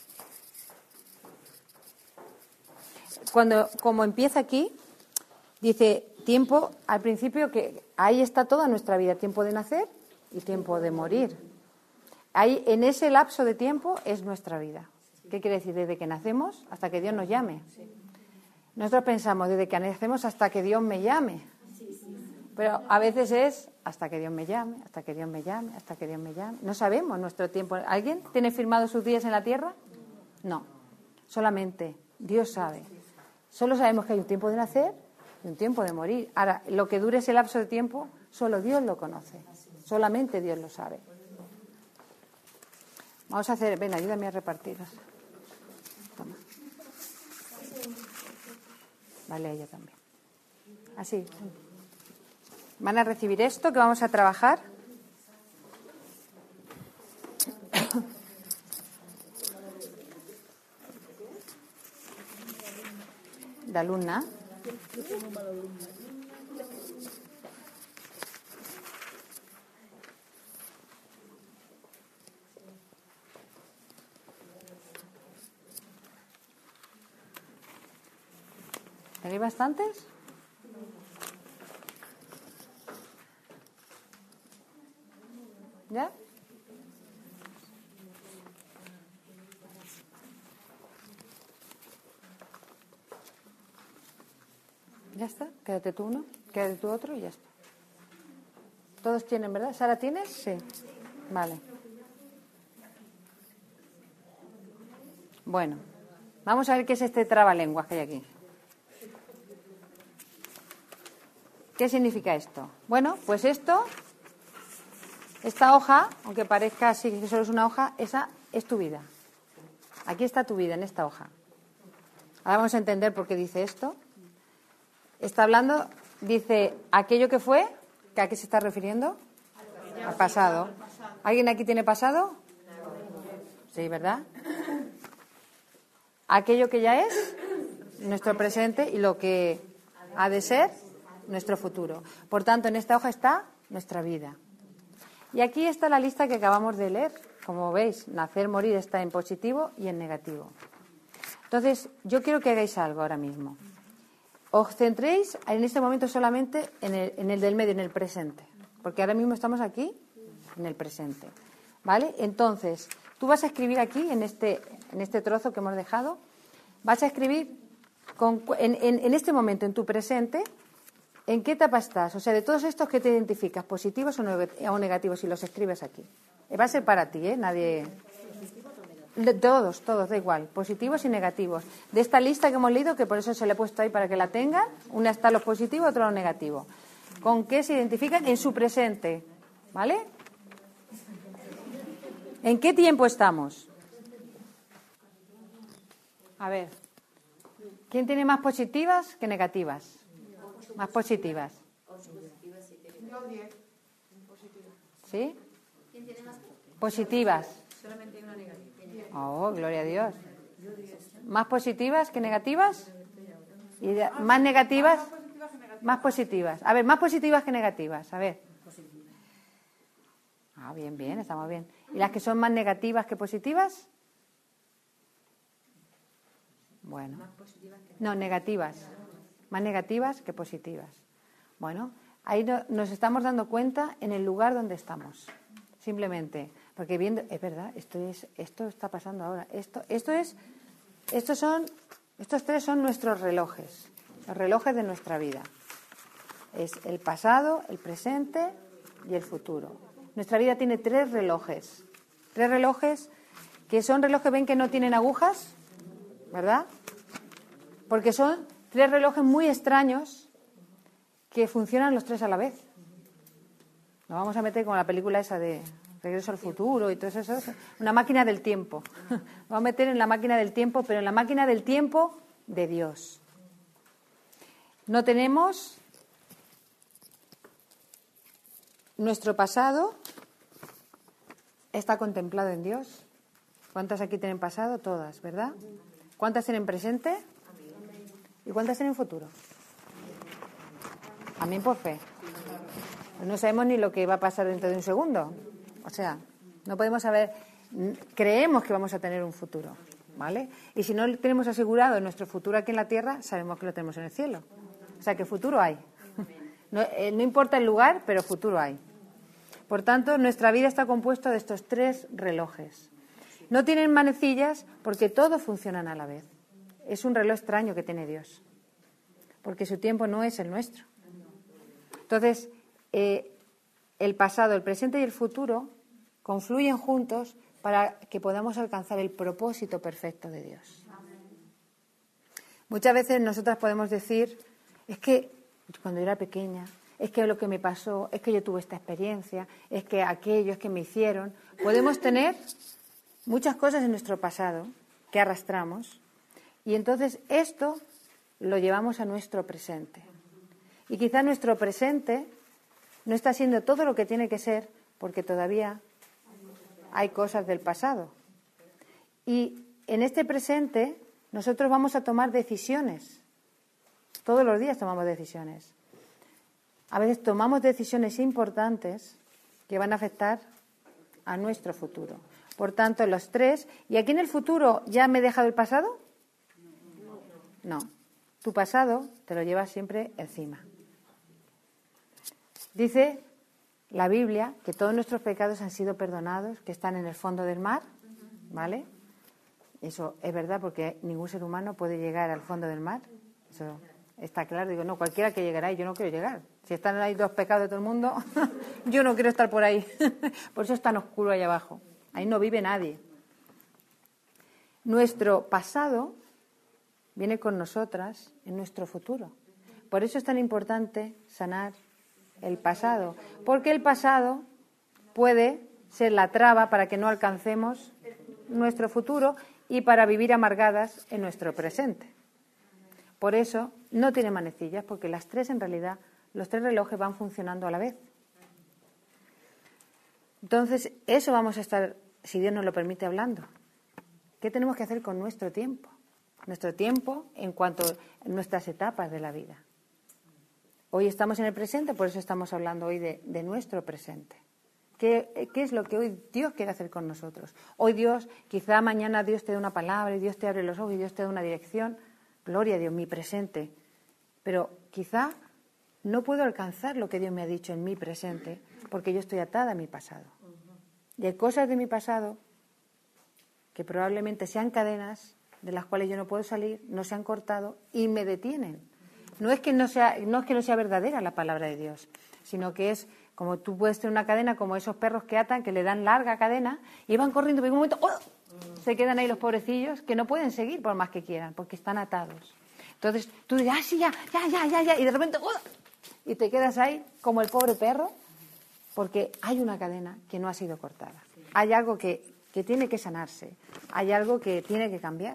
Cuando, como empieza aquí, dice tiempo, al principio, que ahí está toda nuestra vida, tiempo de nacer y tiempo de morir. Ahí, en ese lapso de tiempo es nuestra vida. ¿Qué quiere decir? Desde que nacemos hasta que Dios nos llame. Nosotros pensamos desde que nacemos hasta que Dios me llame. Pero a veces es hasta que Dios me llame, hasta que Dios me llame, hasta que Dios me llame. No sabemos nuestro tiempo. ¿Alguien tiene firmado sus días en la tierra? No. Solamente Dios sabe. Solo sabemos que hay un tiempo de nacer y un tiempo de morir. Ahora, lo que dure ese lapso de tiempo, solo Dios lo conoce. Solamente Dios lo sabe. Vamos a hacer, ven, ayúdame a repartirlos. Toma. Vale, ella también. Así. Van a recibir esto que vamos a trabajar. De alumna. ¿Tenéis bastantes? ¿Ya? Ya está, quédate tú uno, quédate tú otro y ya está. Todos tienen, ¿verdad? ¿Sara tienes? Sí. Vale. Bueno, vamos a ver qué es este trabalenguas que hay aquí. ¿Qué significa esto? Bueno, pues esto, esta hoja, aunque parezca así que solo es una hoja, esa es tu vida. Aquí está tu vida, en esta hoja. Ahora vamos a entender por qué dice esto. Está hablando, dice, aquello que fue, ¿a qué se está refiriendo? Al pasado. ¿Alguien aquí tiene pasado? Sí, ¿verdad? Aquello que ya es, nuestro presente, y lo que ha de ser, nuestro futuro. Por tanto, en esta hoja está nuestra vida. Y aquí está la lista que acabamos de leer. Como veis, nacer, morir está en positivo y en negativo. Entonces, yo quiero que hagáis algo ahora mismo. Os centréis en este momento solamente en el, en el del medio, en el presente. Porque ahora mismo estamos aquí, en el presente. ¿Vale? Entonces, tú vas a escribir aquí, en este, en este trozo que hemos dejado, vas a escribir con, en, en, en este momento, en tu presente, ¿en qué etapa estás? O sea, de todos estos, ¿qué te identificas? ¿Positivos o negativos? Si los escribes aquí. Va a ser para ti, ¿eh? Nadie... De todos, todos, da igual. Positivos y negativos. De esta lista que hemos leído, que por eso se le he puesto ahí para que la tengan, una está los positivos, otra los negativos. ¿Con qué se identifican? En su presente. ¿Vale? ¿En qué tiempo estamos? A ver. ¿Quién tiene más positivas que negativas? Más positivas. ¿Sí? ¿Quién tiene más? Positivas. Solamente hay una negativa. Oh, gloria a Dios. ¿Más positivas que negativas? ¿Y de- más negativas? Más positivas. A ver, más positivas que negativas. A ver. Ah, bien, bien, estamos bien. ¿Y las que son más negativas que positivas? Bueno. No, negativas. Más negativas que positivas. Bueno, ahí no- nos estamos dando cuenta en el lugar donde estamos. Simplemente. Porque viendo, es verdad, esto es, esto está pasando ahora. Esto, esto es, estos son, estos tres son nuestros relojes, los relojes de nuestra vida. Es el pasado, el presente y el futuro. Nuestra vida tiene tres relojes, tres relojes que son relojes, ven que no tienen agujas, ¿verdad? Porque son tres relojes muy extraños que funcionan los tres a la vez. Nos vamos a meter con la película esa de Regreso al Futuro y todo eso, eso. Una máquina del tiempo. Nos vamos a meter en la máquina del tiempo, pero en la máquina del tiempo de Dios. No tenemos nuestro pasado, está contemplado en Dios. ¿Cuántas aquí tienen pasado? Todas, ¿verdad? ¿Cuántas tienen presente? ¿Y cuántas tienen futuro? Amén por fe. No sabemos ni lo que va a pasar dentro de un segundo. O sea, no podemos saber, creemos que vamos a tener un futuro, ¿vale? Y si no tenemos asegurado nuestro futuro aquí en la tierra, sabemos que lo tenemos en el cielo. O sea, que futuro hay. No, eh, no importa el lugar, pero futuro hay. Por tanto, nuestra vida está compuesta de estos tres relojes. No tienen manecillas porque todos funcionan a la vez. Es un reloj extraño que tiene Dios, porque su tiempo no es el nuestro. Entonces, eh, el pasado, el presente y el futuro confluyen juntos para que podamos alcanzar el propósito perfecto de Dios. Muchas veces nosotras podemos decir, es que cuando era pequeña, es que lo que me pasó, es que yo tuve esta experiencia, es que aquello, es que me hicieron. Podemos tener muchas cosas en nuestro pasado que arrastramos y entonces esto lo llevamos a nuestro presente. Y quizá nuestro presente no está siendo todo lo que tiene que ser porque todavía hay cosas del pasado. Y en este presente nosotros vamos a tomar decisiones. Todos los días tomamos decisiones. A veces tomamos decisiones importantes que van a afectar a nuestro futuro. Por tanto, los tres... ¿Y aquí en el futuro ya me he dejado el pasado? No. Tu pasado te lo llevas siempre encima. Dice la Biblia que todos nuestros pecados han sido perdonados, que están en el fondo del mar, ¿vale? Eso es verdad porque ningún ser humano puede llegar al fondo del mar. Eso está claro. Digo, no, cualquiera que llegará y yo no quiero llegar. Si están ahí dos pecados de todo el mundo, yo no quiero estar por ahí. Por eso es tan oscuro ahí abajo. Ahí no vive nadie. Nuestro pasado viene con nosotras en nuestro futuro. Por eso es tan importante sanar el pasado, porque el pasado puede ser la traba para que no alcancemos nuestro futuro y para vivir amargadas en nuestro presente. Por eso no tiene manecillas, porque las tres en realidad, los tres relojes van funcionando a la vez. Entonces, eso vamos a estar, si Dios nos lo permite, hablando. ¿Qué tenemos que hacer con nuestro tiempo? Nuestro tiempo en cuanto a nuestras etapas de la vida. Hoy estamos en el presente, por eso estamos hablando hoy de, de nuestro presente. ¿Qué, ¿Qué es lo que hoy Dios quiere hacer con nosotros? Hoy Dios, quizá mañana Dios te dé una palabra y Dios te abre los ojos y Dios te da una dirección. Gloria a Dios, mi presente. Pero quizá no puedo alcanzar lo que Dios me ha dicho en mi presente porque yo estoy atada a mi pasado. Y hay cosas de mi pasado que probablemente sean cadenas de las cuales yo no puedo salir, no se han cortado y me detienen. No es que no sea, no es que no sea verdadera la palabra de Dios, sino que es como tú puedes tener una cadena como esos perros que atan, que le dan larga cadena y van corriendo, pero en un momento ¡oh! Se quedan ahí los pobrecillos que no pueden seguir por más que quieran, porque están atados. Entonces tú dices, ah, sí, ya, ya, ya, ya, ya, y de repente ¡oh! Y te quedas ahí como el pobre perro, porque hay una cadena que no ha sido cortada. Hay algo que, que tiene que sanarse, hay algo que tiene que cambiar.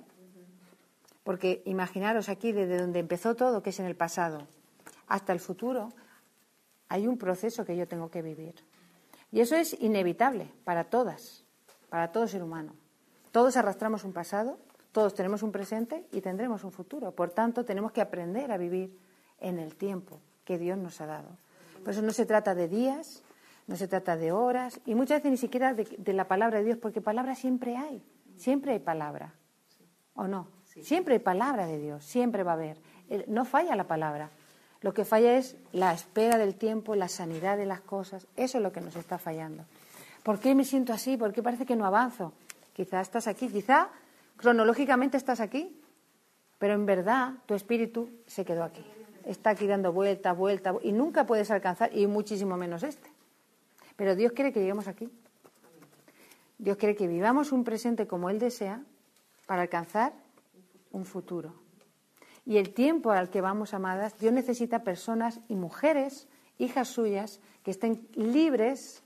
Porque imaginaros aquí, desde donde empezó todo, que es en el pasado, hasta el futuro, hay un proceso que yo tengo que vivir. Y eso es inevitable para todas, para todo ser humano. Todos arrastramos un pasado, todos tenemos un presente y tendremos un futuro. Por tanto, tenemos que aprender a vivir en el tiempo que Dios nos ha dado. Por eso no se trata de días, no se trata de horas, y muchas veces ni siquiera de, de la palabra de Dios, porque palabra siempre hay, siempre hay palabra, ¿o no? Siempre hay palabra de Dios, siempre va a haber. No falla la palabra. Lo que falla es la espera del tiempo, la sanidad de las cosas. Eso es lo que nos está fallando. ¿Por qué me siento así? ¿Por qué parece que no avanzo? Quizá estás aquí, quizá cronológicamente estás aquí, pero en verdad tu espíritu se quedó aquí. Está aquí dando vuelta, vuelta, y nunca puedes alcanzar, y muchísimo menos este. Pero Dios quiere que lleguemos aquí. Dios quiere que vivamos un presente como Él desea para alcanzar un futuro. Y el tiempo al que vamos, amadas, Dios necesita personas y mujeres, hijas suyas, que estén libres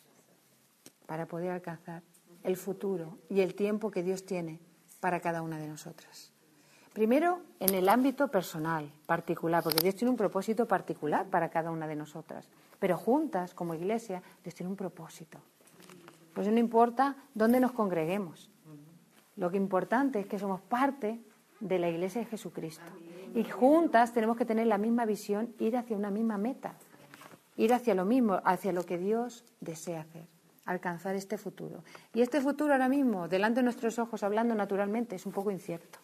para poder alcanzar el futuro y el tiempo que Dios tiene para cada una de nosotras. Primero, en el ámbito personal, particular, porque Dios tiene un propósito particular para cada una de nosotras. Pero juntas, como iglesia, Dios tiene un propósito. Pues no importa dónde nos congreguemos. Lo que es importante es que somos parte de la iglesia de Jesucristo. Y juntas tenemos que tener la misma visión, ir hacia una misma meta. Ir hacia lo mismo, hacia lo que Dios desea hacer. Alcanzar este futuro. Y este futuro ahora mismo, delante de nuestros ojos, hablando naturalmente, es un poco incierto.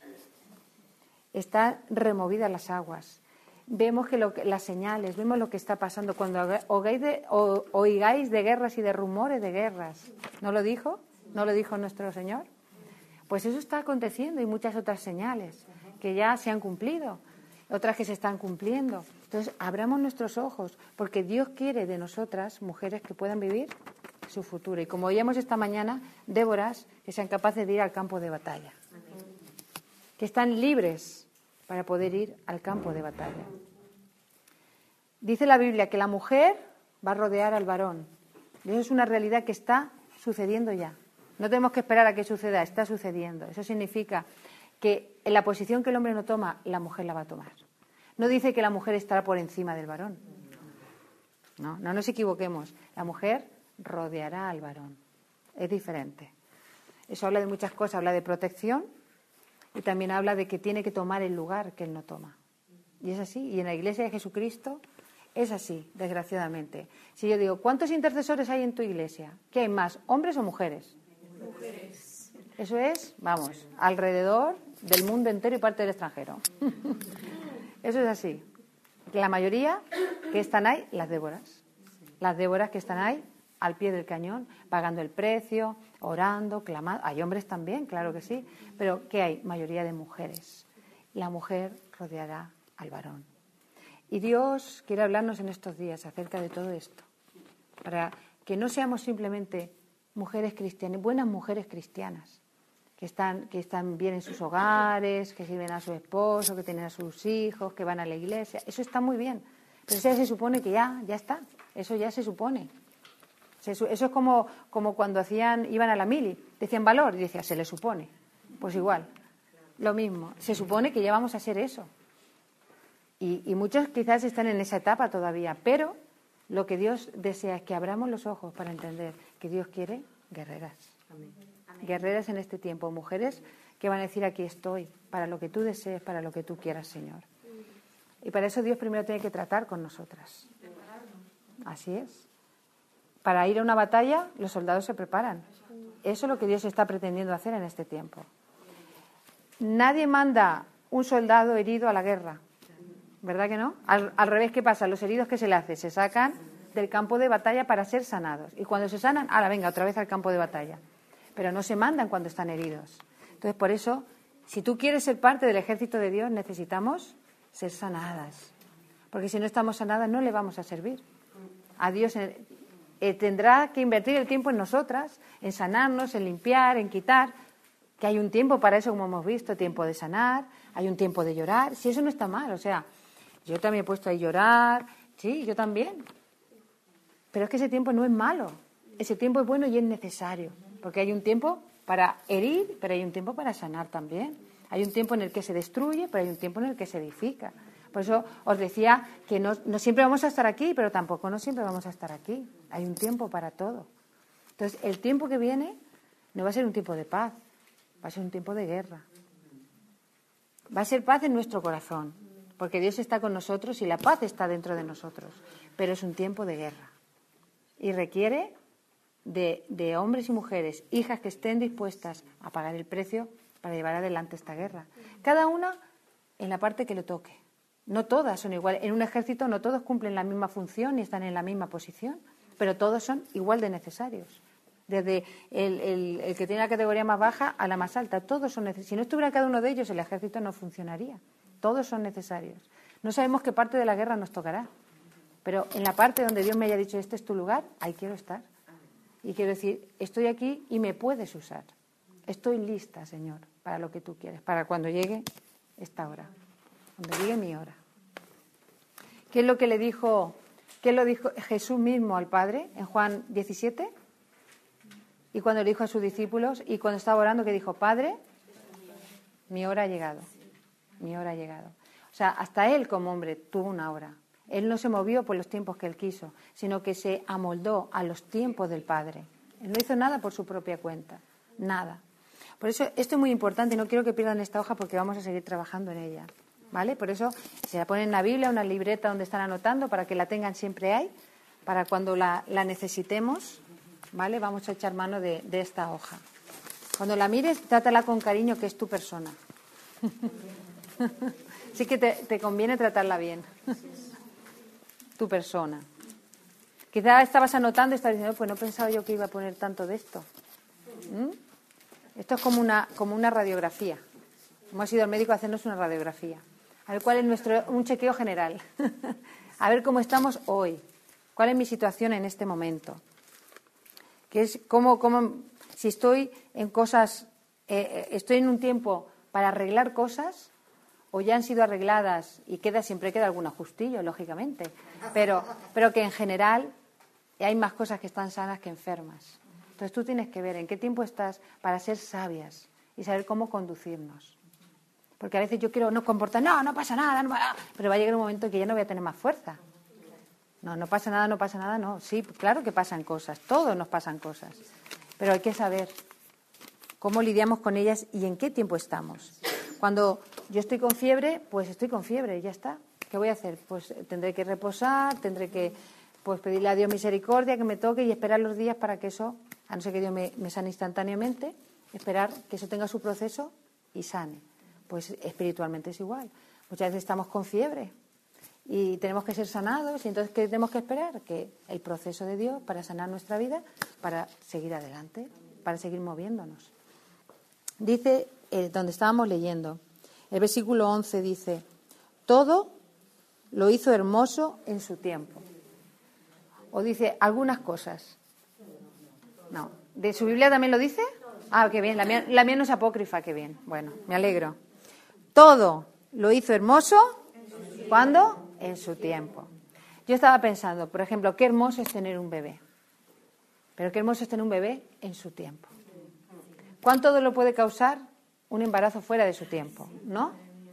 Están removidas las aguas. Vemos que, lo que las señales, vemos lo que está pasando. Cuando oigáis de, o, oigáis de guerras y de rumores de guerras, ¿no lo dijo? ¿No lo dijo nuestro Señor? Pues eso está aconteciendo y muchas otras señales que ya se han cumplido, otras que se están cumpliendo. Entonces, abramos nuestros ojos, porque Dios quiere de nosotras, mujeres, que puedan vivir su futuro. Y como oíamos esta mañana, Déboras, que sean capaces de ir al campo de batalla. Que están libres para poder ir al campo de batalla. Dice la Biblia que la mujer va a rodear al varón. Y eso es una realidad que está sucediendo ya. No tenemos que esperar a que suceda, está sucediendo. Eso significa que en la posición que el hombre no toma, la mujer la va a tomar. No dice que la mujer estará por encima del varón. No, no nos equivoquemos. La mujer rodeará al varón. Es diferente. Eso habla de muchas cosas. Habla de protección y también habla de que tiene que tomar el lugar que él no toma. Y es así. Y en la iglesia de Jesucristo es así, desgraciadamente. Si yo digo, ¿cuántos intercesores hay en tu iglesia? ¿Qué hay más, hombres o mujeres? Mujeres. Eso es, vamos, alrededor del mundo entero y parte del extranjero. Eso es así. La mayoría que están ahí, las Déboras. Las Déboras que están ahí, al pie del cañón, pagando el precio, orando, clamando. Hay hombres también, claro que sí. Pero ¿qué hay? Mayoría de mujeres. La mujer rodeará al varón. Y Dios quiere hablarnos en estos días acerca de todo esto. Para que no seamos simplemente mujeres cristianas, buenas mujeres cristianas, que están, que están bien en sus hogares, que sirven a su esposo, que tienen a sus hijos, que van a la iglesia. Eso está muy bien. Pero eso ya se supone que ya, ya está. Eso ya se supone. Eso es como, como cuando hacían, iban a la mili, decían valor y decía, se le supone. Pues igual, lo mismo. Se supone que ya vamos a ser eso. Y, y muchos quizás están en esa etapa todavía, pero lo que Dios desea es que abramos los ojos para entender que Dios quiere guerreras. Amén. Guerreras en este tiempo, mujeres que van a decir, aquí estoy, para lo que tú desees, para lo que tú quieras, Señor. Y para eso Dios primero tiene que tratar con nosotras. Así es. Para ir a una batalla, los soldados se preparan. Eso es lo que Dios está pretendiendo hacer en este tiempo. Nadie manda un soldado herido a la guerra. ¿Verdad que no? Al, al revés, ¿qué pasa? Los heridos, ¿qué se le hace? Se sacan del campo de batalla para ser sanados. Y cuando se sanan, ahora venga, otra vez al campo de batalla. Pero no se mandan cuando están heridos. Entonces, por eso, si tú quieres ser parte del ejército de Dios, necesitamos ser sanadas. Porque si no estamos sanadas, no le vamos a servir. A Dios eh, eh, tendrá que invertir el tiempo en nosotras, en sanarnos, en limpiar, en quitar. Que hay un tiempo para eso, como hemos visto, tiempo de sanar, hay un tiempo de llorar. Si eso no está mal, o sea, yo también he puesto a llorar, sí, yo también. Pero es que ese tiempo no es malo. Ese tiempo es bueno y es necesario. Porque hay un tiempo para herir, pero hay un tiempo para sanar también. Hay un tiempo en el que se destruye, pero hay un tiempo en el que se edifica. Por eso os decía que no, no siempre vamos a estar aquí, pero tampoco no siempre vamos a estar aquí. Hay un tiempo para todo. Entonces, el tiempo que viene no va a ser un tiempo de paz, va a ser un tiempo de guerra. Va a ser paz en nuestro corazón, porque Dios está con nosotros y la paz está dentro de nosotros. Pero es un tiempo de guerra. Y requiere de, de hombres y mujeres, hijas que estén dispuestas a pagar el precio para llevar adelante esta guerra. Cada una en la parte que le toque. No todas son iguales. En un ejército no todos cumplen la misma función ni están en la misma posición, pero todos son igual de necesarios. Desde el, el, el que tiene la categoría más baja a la más alta, todos son necesarios. Si no estuviera cada uno de ellos, el ejército no funcionaría. Todos son necesarios. No sabemos qué parte de la guerra nos tocará, pero en la parte donde Dios me haya dicho, este es tu lugar, ahí quiero estar. Y quiero decir, estoy aquí y me puedes usar. Estoy lista, Señor. para lo que tú quieres, para cuando llegue esta hora, cuando llegue mi hora. ¿Qué es lo que le dijo, qué lo dijo Jesús mismo al Padre en Juan diecisiete? Y cuando le dijo a sus discípulos, y cuando estaba orando, que dijo, Padre, mi hora ha llegado, mi hora ha llegado. O sea, hasta él como hombre tuvo una hora. Él no se movió por los tiempos que él quiso, sino que se amoldó a los tiempos del Padre. Él no hizo nada por su propia cuenta, nada. Por eso esto es muy importante y no quiero que pierdan esta hoja porque vamos a seguir trabajando en ella, ¿vale? Por eso se la ponen en la Biblia, una libreta donde están anotando para que la tengan siempre ahí, para cuando la, la necesitemos, ¿vale? Vamos a echar mano de, de esta hoja. Cuando la mires, trátala con cariño, que es tu persona. Sí que te, te conviene tratarla bien. Tu persona. Quizá estabas anotando y estabas diciendo, pues no pensaba yo que iba a poner tanto de esto. ¿Mm? Esto es como una, como una radiografía. Hemos ido al médico a hacernos una radiografía. A ver cuál es nuestro, un chequeo general. A ver cómo estamos hoy. ¿Cuál es mi situación en este momento? Que es cómo, cómo, si estoy en cosas, eh, estoy en un tiempo para arreglar cosas, o ya han sido arregladas y queda siempre queda algún ajustillo, lógicamente, pero, pero que en general hay más cosas que están sanas que enfermas. Entonces tú tienes que ver en qué tiempo estás para ser sabias y saber cómo conducirnos. Porque a veces yo quiero no comportar, no, no pasa nada, no, pero va a llegar un momento en que ya no voy a tener más fuerza. No, no pasa nada, no pasa nada, no. Sí, claro que pasan cosas, todos nos pasan cosas, pero hay que saber cómo lidiamos con ellas y en qué tiempo estamos. Cuando yo estoy con fiebre, pues estoy con fiebre y ya está. ¿Qué voy a hacer? Pues tendré que reposar, tendré que pues pedirle a Dios misericordia, que me toque y esperar los días para que eso, a no ser que Dios me, me sane instantáneamente, esperar que eso tenga su proceso y sane. Pues espiritualmente es igual. Muchas veces estamos con fiebre y tenemos que ser sanados y entonces ¿qué tenemos que esperar? Que el proceso de Dios para sanar nuestra vida, para seguir adelante, para seguir moviéndonos. Dice, eh, donde estábamos leyendo, el versículo once dice, todo lo hizo hermoso en su tiempo. O dice algunas cosas. No. ¿De su Biblia también lo dice? Ah, qué bien. La mía, la mía no es apócrifa, qué bien. Bueno, me alegro. Todo lo hizo hermoso. ¿Cuándo? En su tiempo. Yo estaba pensando, por ejemplo, qué hermoso es tener un bebé. Pero qué hermoso es tener un bebé en su tiempo. ¿Cuánto lo puede causar un embarazo fuera de su tiempo? ¿No?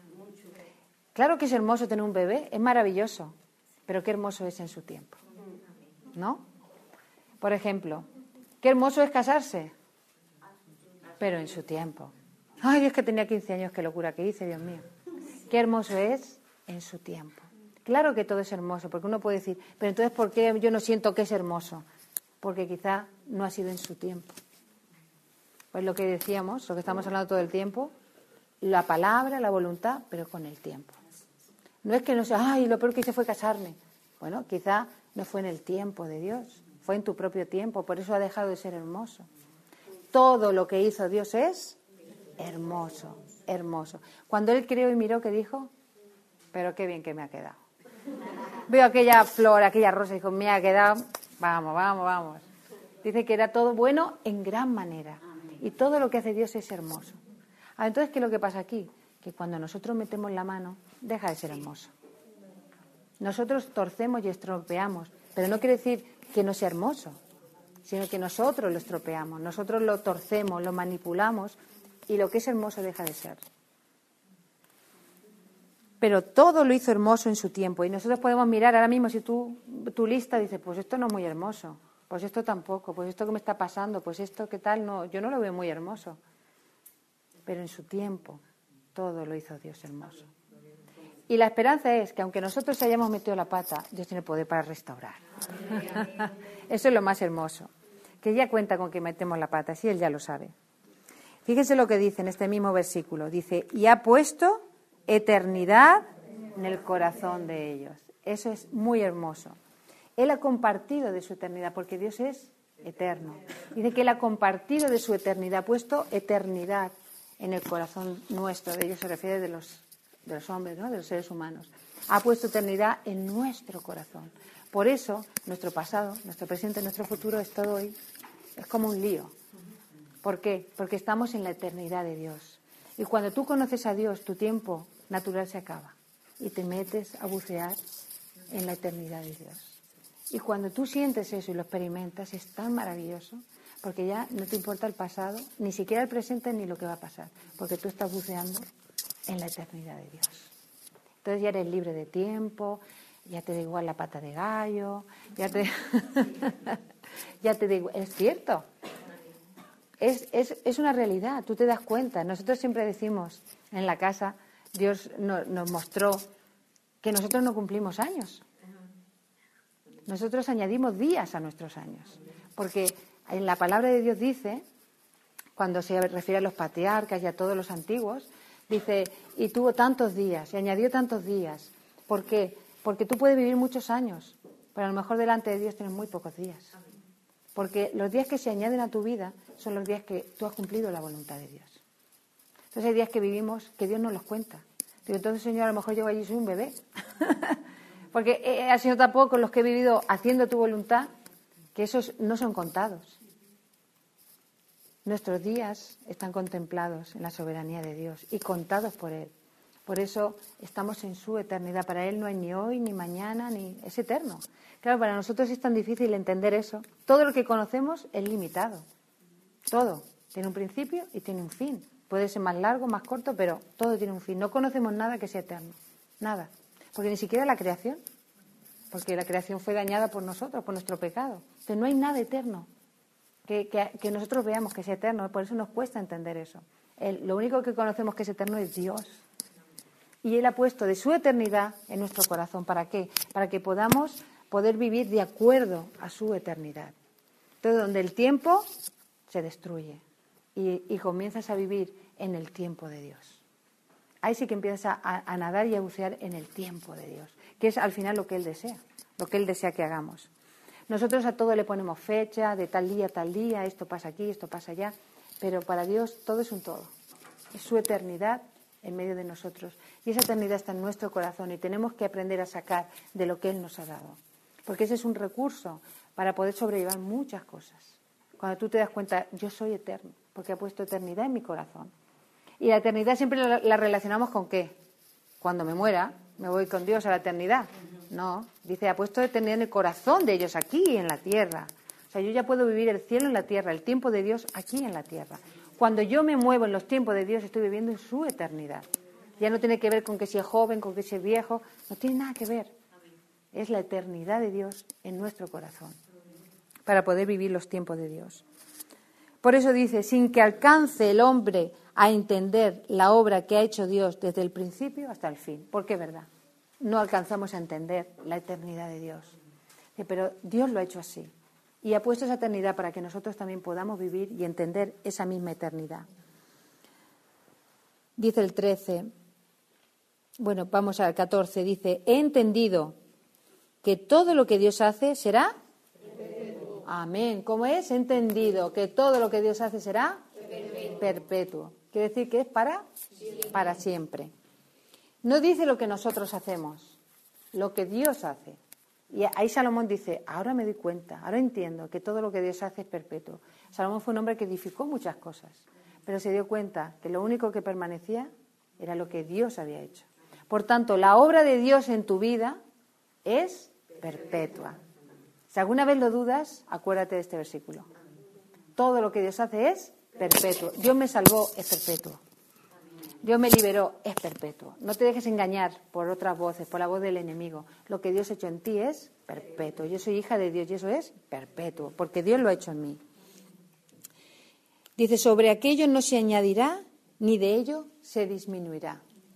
Claro que es hermoso tener un bebé, es maravilloso. Pero qué hermoso es en su tiempo. ¿No? Por ejemplo, qué hermoso es casarse, pero en su tiempo. Ay, Dios, que tenía quince años, qué locura que hice, Dios mío. Qué hermoso es en su tiempo. Claro que todo es hermoso, porque uno puede decir, pero entonces, ¿por qué yo no siento que es hermoso? Porque quizá no ha sido en su tiempo. Pues lo que decíamos, lo que estamos hablando todo el tiempo, la palabra, la voluntad, pero con el tiempo. No es que no sea, ay, lo peor que hice fue casarme. Bueno, quizá no fue en el tiempo de Dios, fue en tu propio tiempo, por eso ha dejado de ser hermoso. Todo lo que hizo Dios es hermoso, hermoso. Cuando Él creó y miró, ¿qué dijo? Pero qué bien que me ha quedado. Veo aquella flor, aquella rosa y dijo, me ha quedado, vamos, vamos, vamos. Dice que era todo bueno en gran manera. Y todo lo que hace Dios es hermoso. Ah, entonces, ¿qué es lo que pasa aquí? Que cuando nosotros metemos la mano, deja de ser hermoso. Nosotros torcemos y estropeamos, pero no quiere decir que no sea hermoso, sino que nosotros lo estropeamos, nosotros lo torcemos, lo manipulamos y lo que es hermoso deja de ser. Pero todo lo hizo hermoso en su tiempo y nosotros podemos mirar ahora mismo, si tú, tu lista dice, pues esto no es muy hermoso, pues esto tampoco, pues esto que me está pasando, pues esto qué tal, no, yo no lo veo muy hermoso. Pero en su tiempo todo lo hizo Dios hermoso. Y la esperanza es que aunque nosotros hayamos metido la pata, Dios tiene poder para restaurar. Eso es lo más hermoso. Que ya cuenta con que metemos la pata, si Él ya lo sabe. Fíjense lo que dice en este mismo versículo. Dice, y ha puesto eternidad en el corazón de ellos. Eso es muy hermoso. Él ha compartido de su eternidad, porque Dios es eterno. Dice que Él ha compartido de su eternidad, ha puesto eternidad en el corazón nuestro. De ellos se refiere de los de los hombres, ¿no? De los seres humanos. Ha puesto eternidad en nuestro corazón. Por eso, nuestro pasado, nuestro presente, nuestro futuro es todo hoy. Es como un lío. ¿Por qué? Porque estamos en la eternidad de Dios. Y cuando tú conoces a Dios, tu tiempo natural se acaba y te metes a bucear en la eternidad de Dios. Y cuando tú sientes eso y lo experimentas, es tan maravilloso, porque ya no te importa el pasado, ni siquiera el presente, ni lo que va a pasar, porque tú estás buceando en la eternidad de Dios. Entonces ya eres libre de tiempo, ya te da igual la pata de gallo, ya te, ya te da igual. Es cierto, es, es, es una realidad, tú te das cuenta. Nosotros siempre decimos en la casa, Dios no, nos mostró que nosotros no cumplimos años. Nosotros añadimos días a nuestros años, porque en la palabra de Dios dice, cuando se refiere a los patriarcas y a todos los antiguos, dice, y tuvo tantos días, y añadió tantos días. ¿Por qué? Porque tú puedes vivir muchos años, pero a lo mejor delante de Dios tienes muy pocos días. Porque los días que se añaden a tu vida son los días que tú has cumplido la voluntad de Dios. Entonces hay días que vivimos que Dios nos los cuenta. Digo, entonces, Señor, a lo mejor yo allí soy un bebé. Porque ha sido tampoco los que he vivido haciendo tu voluntad, que esos no son contados. Nuestros días están contemplados en la soberanía de Dios y contados por Él. Por eso estamos en su eternidad. Para Él no hay ni hoy, ni mañana, ni es eterno. Claro, para nosotros es tan difícil entender eso. Todo lo que conocemos es limitado. Todo. Tiene un principio y tiene un fin. Puede ser más largo, más corto, pero todo tiene un fin. No conocemos nada que sea eterno. Nada. Porque ni siquiera la creación. Porque la creación fue dañada por nosotros, por nuestro pecado. Entonces no hay nada eterno que, que, que nosotros veamos que sea eterno. Por eso nos cuesta entender eso. El, lo único que conocemos que es eterno es Dios. Y Él ha puesto de su eternidad en nuestro corazón. ¿Para qué? Para que podamos poder vivir de acuerdo a su eternidad. Entonces, donde el tiempo se destruye y, y comienzas a vivir en el tiempo de Dios. Ahí sí que empiezas a, a nadar y a bucear en el tiempo de Dios, que es al final lo que Él desea, lo que Él desea que hagamos. Nosotros a todo le ponemos fecha, de tal día a tal día, esto pasa aquí, esto pasa allá, pero para Dios todo es un todo. Es su eternidad en medio de nosotros. Y esa eternidad está en nuestro corazón y tenemos que aprender a sacar de lo que Él nos ha dado. Porque ese es un recurso para poder sobrellevar muchas cosas. Cuando tú te das cuenta, yo soy eterno, porque ha puesto eternidad en mi corazón. Y la eternidad siempre la, la relacionamos con ¿qué? Cuando me muera, me voy con Dios a la eternidad. No, dice, ha puesto eternidad en el corazón de ellos, aquí en la tierra. O sea, yo ya puedo vivir el cielo en la tierra, el tiempo de Dios aquí en la tierra. Cuando yo me muevo en los tiempos de Dios, estoy viviendo en su eternidad. Ya no tiene que ver con que sea joven, con que sea viejo, no tiene nada que ver. Es la eternidad de Dios en nuestro corazón, para poder vivir los tiempos de Dios. Por eso dice, sin que alcance el hombre a entender la obra que ha hecho Dios desde el principio hasta el fin. Porque es verdad, no alcanzamos a entender la eternidad de Dios. Pero Dios lo ha hecho así. Y ha puesto esa eternidad para que nosotros también podamos vivir y entender esa misma eternidad. Dice el trece, bueno, vamos al catorce, dice, he entendido que todo lo que Dios hace será perpetuo. Amén. ¿Cómo es? He entendido que todo lo que Dios hace será perpetuo. perpetuo. Quiere decir que es para siempre. para siempre. No dice lo que nosotros hacemos, lo que Dios hace. Y ahí Salomón dice, ahora me doy cuenta, ahora entiendo que todo lo que Dios hace es perpetuo. Salomón fue un hombre que edificó muchas cosas, pero se dio cuenta que lo único que permanecía era lo que Dios había hecho. Por tanto, la obra de Dios en tu vida es perpetua. Si alguna vez lo dudas, acuérdate de este versículo. Todo lo que Dios hace es perpetuo. Dios me salvó, es perpetuo. Dios me liberó, es perpetuo. No te dejes engañar por otras voces, por la voz del enemigo. Lo que Dios ha hecho en ti es perpetuo. Yo soy hija de Dios y eso es perpetuo, porque Dios lo ha hecho en mí. Dice, sobre aquello no se añadirá, ni de ello se disminuirá.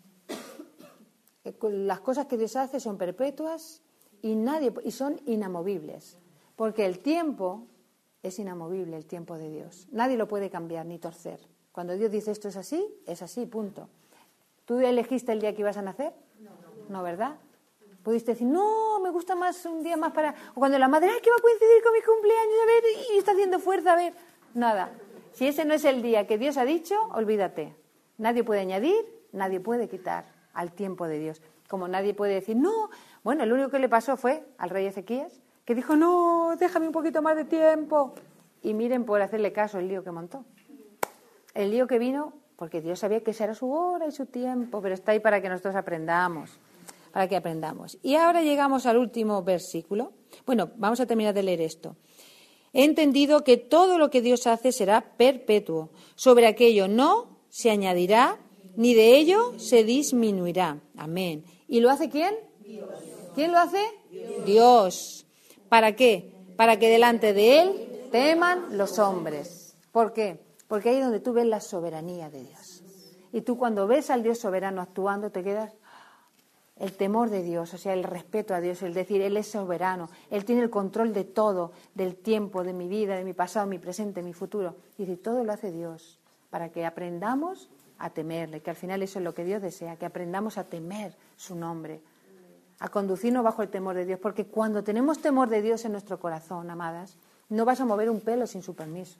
Las cosas que Dios hace son perpetuas y, nadie, y son inamovibles, porque el tiempo es inamovible, el tiempo de Dios. Nadie lo puede cambiar ni torcer. Cuando Dios dice esto es así, es así, punto. ¿Tú elegiste el día que ibas a nacer? No, no, ¿verdad? Pudiste decir, no, me gusta más un día más para... O cuando la madre, ay, que va a coincidir con mi cumpleaños, a ver, y está haciendo fuerza, a ver. Nada. Si ese no es el día que Dios ha dicho, olvídate. Nadie puede añadir, nadie puede quitar al tiempo de Dios. Como nadie puede decir, no. Bueno, lo único que le pasó fue al rey Ezequías, que dijo, no, déjame un poquito más de tiempo. Y miren por hacerle caso el lío que montó. El lío que vino porque Dios sabía que esa era su hora y su tiempo, pero está ahí para que nosotros aprendamos, para que aprendamos. Y ahora llegamos al último versículo. Bueno, vamos a terminar de leer esto. He entendido que todo lo que Dios hace será perpetuo. Sobre aquello no se añadirá, ni de ello se disminuirá. Amén. ¿Y lo hace quién? Dios. ¿Quién lo hace? Dios. Dios. ¿Para qué? Para que delante de Él teman los hombres. ¿Por qué? Porque ahí es donde tú ves la soberanía de Dios. Y tú cuando ves al Dios soberano actuando, te quedas... El temor de Dios, o sea, el respeto a Dios, el decir, Él es soberano, Él tiene el control de todo, del tiempo, de mi vida, de mi pasado, mi presente, mi futuro. Y de todo lo hace Dios, para que aprendamos a temerle, que al final eso es lo que Dios desea, que aprendamos a temer su nombre, a conducirnos bajo el temor de Dios, porque cuando tenemos temor de Dios en nuestro corazón, amadas, no vas a mover un pelo sin su permiso.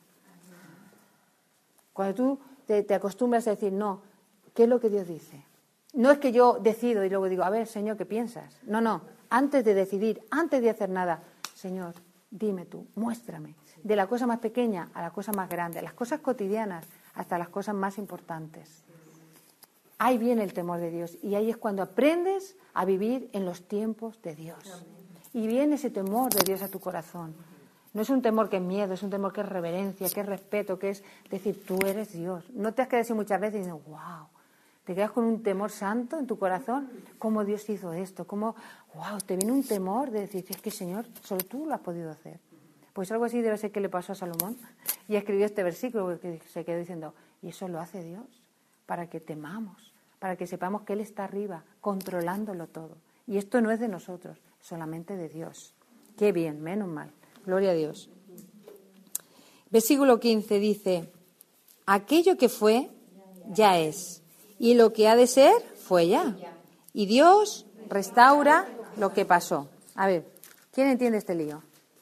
Cuando tú te, te acostumbras a decir, no, ¿qué es lo que Dios dice? No es que yo decido y luego digo, a ver, Señor, ¿qué piensas? No, no, antes de decidir, antes de hacer nada, Señor, dime tú, muéstrame, de la cosa más pequeña a la cosa más grande, las cosas cotidianas hasta las cosas más importantes. Ahí viene el temor de Dios y ahí es cuando aprendes a vivir en los tiempos de Dios. Y viene ese temor de Dios a tu corazón. No es un temor que es miedo, es un temor que es reverencia, que es respeto, que es decir, tú eres Dios. No te has quedado así muchas veces diciendo, wow. Te quedas con un temor santo en tu corazón. ¿Cómo Dios hizo esto? ¿Cómo, wow, te viene un temor de decir, es que Señor, solo tú lo has podido hacer? Pues algo así debe ser que le pasó a Salomón. Y escribió este versículo que se quedó diciendo, y eso lo hace Dios, para que temamos, para que sepamos que Él está arriba, controlándolo todo. Y esto no es de nosotros, solamente de Dios. Qué bien, menos mal. Gloria a Dios. Versículo quince dice, aquello que fue, ya es. Y lo que ha de ser, fue ya. Y Dios restaura lo que pasó. A ver, ¿quién entiende este lío?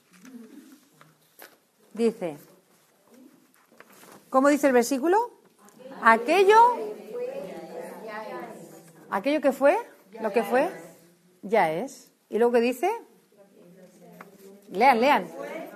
Dice, ¿cómo dice el versículo? Aquello, aquello que fue, lo que fue, ya es. ¿Y luego qué dice? Lean, lean.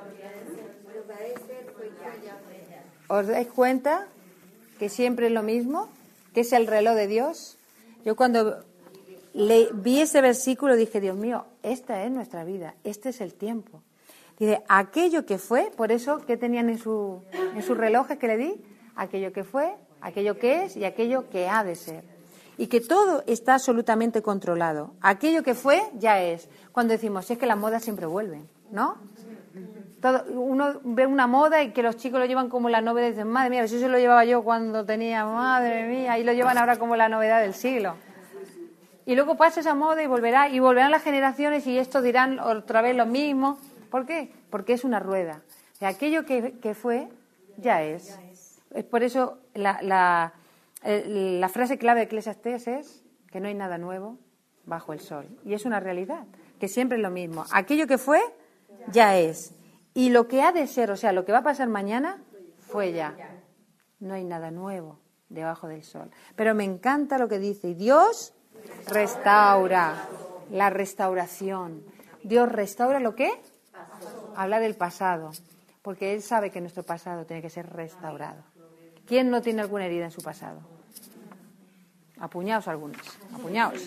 ¿Os dais cuenta que siempre es lo mismo? Que es el reloj de Dios. Yo cuando le, vi ese versículo dije, Dios mío, esta es nuestra vida, este es el tiempo. Dice, aquello que fue, por eso, ¿qué tenían en, su, en sus relojes que le di? Aquello que fue, aquello que es y aquello que ha de ser. Y que todo está absolutamente controlado. Aquello que fue, ya es. Cuando decimos, es que las modas siempre vuelven, ¿no? Todo, uno ve una moda y que los chicos lo llevan como la novedad y dicen, madre mía, eso se lo llevaba yo cuando tenía, madre mía, y lo llevan ahora como la novedad del siglo. Y luego pasa esa moda y volverá, y volverán las generaciones y estos dirán otra vez lo mismo. ¿Por qué? Porque es una rueda. O sea, aquello que, que fue, ya es. Es por eso la, la, la frase clave de Eclesiastés es que no hay nada nuevo bajo el sol. Y es una realidad, que siempre es lo mismo. Aquello que fue, ya es. Y lo que ha de ser, o sea, lo que va a pasar mañana, fue ya. No hay nada nuevo debajo del sol. Pero me encanta lo que dice. Dios restaura. La restauración. Dios restaura lo que habla del pasado. Porque Él sabe que nuestro pasado tiene que ser restaurado. ¿Quién no tiene alguna herida en su pasado? Apuñados algunos. Apuñados.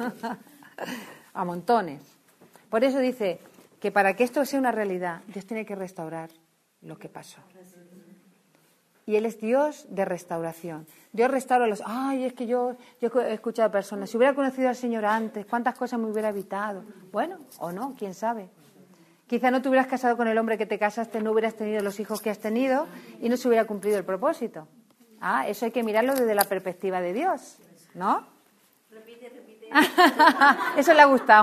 A montones. Por eso dice que para que esto sea una realidad, Dios tiene que restaurar lo que pasó. Y Él es Dios de restauración. Dios restaura los... Ay, es que yo, yo he escuchado a personas, si hubiera conocido al Señor antes, ¿cuántas cosas me hubiera evitado? Bueno, o no, quién sabe. Quizá no te hubieras casado con el hombre que te casaste, no hubieras tenido los hijos que has tenido y no se hubiera cumplido el propósito. Ah, eso hay que mirarlo desde la perspectiva de Dios, ¿no? Repite, repite. Eso le ha gustado.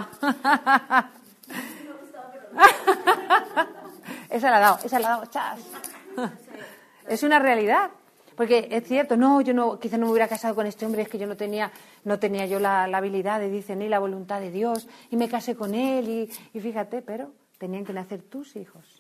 Esa la ha dado, esa la ha dado, chas. Es una realidad, porque es cierto, no, yo no, quizá no me hubiera casado con este hombre, es que yo no tenía, no tenía yo la, la habilidad, de, dice, ni la voluntad de Dios, y me casé con él, y, y fíjate, pero tenían que nacer tus hijos.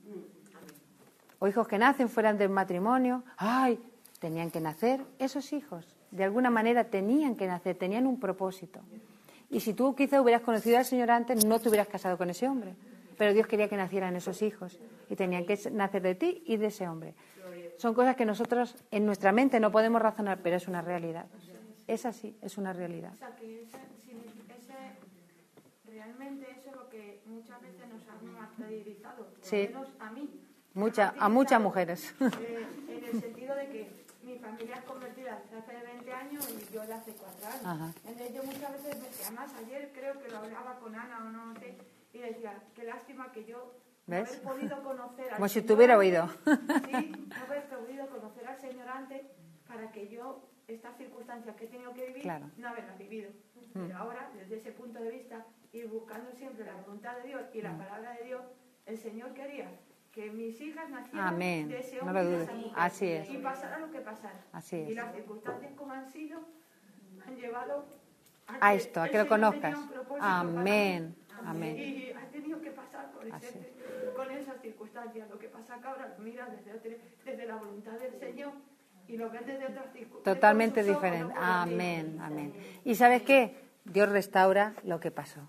O hijos que nacen fuera del matrimonio, ay, tenían que nacer esos hijos, de alguna manera tenían que nacer, tenían un propósito. Y si tú quizá hubieras conocido al Señor antes, no te hubieras casado con ese hombre. Pero Dios quería que nacieran esos hijos y tenían que nacer de ti y de ese hombre. Son cosas que nosotros en nuestra mente no podemos razonar, pero es una realidad. Es así, es una realidad. O sea, que ese, ese, realmente eso es lo que muchas veces nos han martirizado, por Sí. lo menos a mí. Mucha, a muchas mujeres. Eh, en el sentido de que mi familia es convertida hace veinte años y yo la hace cuatro años. Ajá. Entonces yo muchas veces, me decía, además ayer creo que lo hablaba con Ana o no sé, y decía, qué lástima que yo no ¿Ves? haber podido conocer al Como si Señor te hubiera antes. oído. Sí, no haber podido conocer al Señor antes para que yo estas circunstancias que he tenido que vivir, Claro. no haberlas vivido. Pero ahora, desde ese punto de vista, ir buscando siempre la voluntad de Dios y la palabra de Dios, el Señor quería que mis hijas nacieran Amén. de ese No hombre lo y de dudes. esa mujer. Así es. Y pasara lo que pasara. Así es. Y las circunstancias como han sido, han llevado A esto, a el que lo Señor conozcas. tenía un propósito Amén. para mí. Amén. Y ha tenido que pasar por Así ese, con esas circunstancias. Lo que pasa que ahora lo miras desde, otro- desde la voluntad del Señor y lo ves desde otras circunstancias. Totalmente diferente. Amén, amén. ¿Y sabes qué? Dios restaura lo que pasó.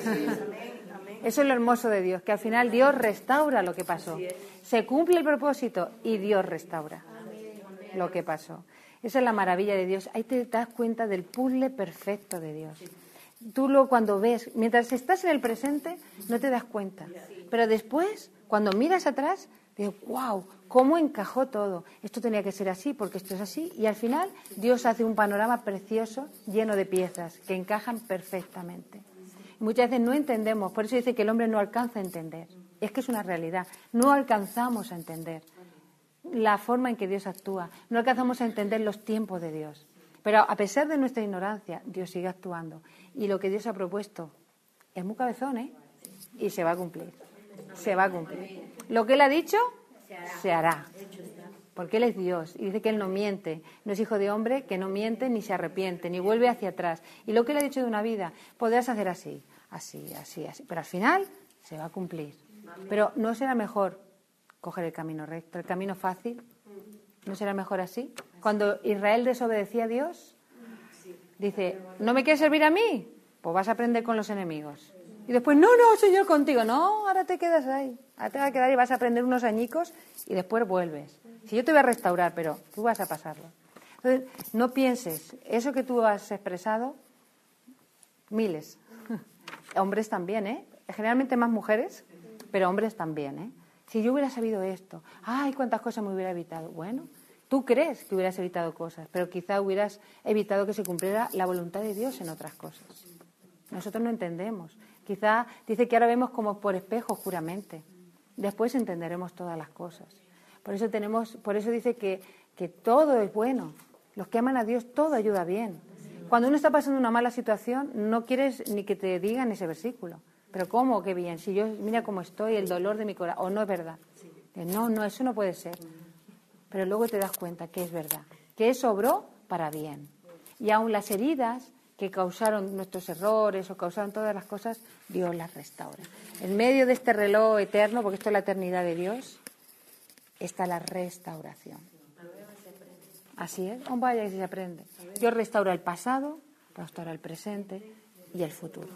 Eso es lo hermoso de Dios, que al final Dios restaura lo que pasó. Se cumple el propósito y Dios restaura lo que pasó. Esa es la maravilla de Dios. Ahí te das cuenta del puzzle perfecto de Dios. Tú lo cuando ves, mientras estás en el presente, no te das cuenta. Pero después, cuando miras atrás, dices, wow, cómo encajó todo. Esto tenía que ser así, porque esto es así. Y al final, Dios hace un panorama precioso, lleno de piezas, que encajan perfectamente. Y muchas veces no entendemos, por eso dice que el hombre no alcanza a entender. Es que es una realidad. No alcanzamos a entender la forma en que Dios actúa. No alcanzamos a entender los tiempos de Dios. Pero a pesar de nuestra ignorancia, Dios sigue actuando. Y lo que Dios ha propuesto es muy cabezón, ¿eh? Y se va a cumplir. Se va a cumplir. Lo que Él ha dicho, se hará. Porque Él es Dios. Y dice que Él no miente. No es hijo de hombre que no miente, ni se arrepiente, ni vuelve hacia atrás. Y lo que Él ha dicho de una vida, podrás hacer así, así, así, así. Pero al final, se va a cumplir. Pero ¿no será mejor coger el camino recto, el camino fácil? ¿No será mejor así? Cuando Israel desobedecía a Dios, dice, ¿no me quieres servir a mí? Pues vas a aprender con los enemigos. Y después, no, no, Señor, contigo. No, ahora te quedas ahí. Ahora te vas a quedar y vas a aprender unos añicos y después vuelves. Si yo te voy a restaurar, pero tú vas a pasarlo. Entonces, no pienses, eso que tú has expresado, miles. Hombres también, ¿eh? Generalmente más mujeres, pero hombres también, ¿eh? Si yo hubiera sabido esto, ay, cuántas cosas me hubiera evitado. Bueno, tú crees que hubieras evitado cosas, pero quizá hubieras evitado que se cumpliera la voluntad de Dios en otras cosas. Nosotros no entendemos. Quizá dice que ahora vemos como por espejo oscuramente. Después entenderemos todas las cosas. Por eso tenemos, por eso dice que, que todo es bueno. Los que aman a Dios, todo ayuda bien. Cuando uno está pasando una mala situación, no quieres ni que te digan ese versículo. Pero ¿cómo? Qué bien. Si yo, mira cómo estoy, el dolor de mi corazón. O no es verdad. No, no, eso no puede ser. Pero luego te das cuenta que es verdad. Que eso obró para bien. Y aun las heridas que causaron nuestros errores o causaron todas las cosas, Dios las restaura. En medio de este reloj eterno, porque esto es la eternidad de Dios, está la restauración. Así es. Oh, vaya que se aprende. Dios restaura el pasado, restaura el presente y el futuro.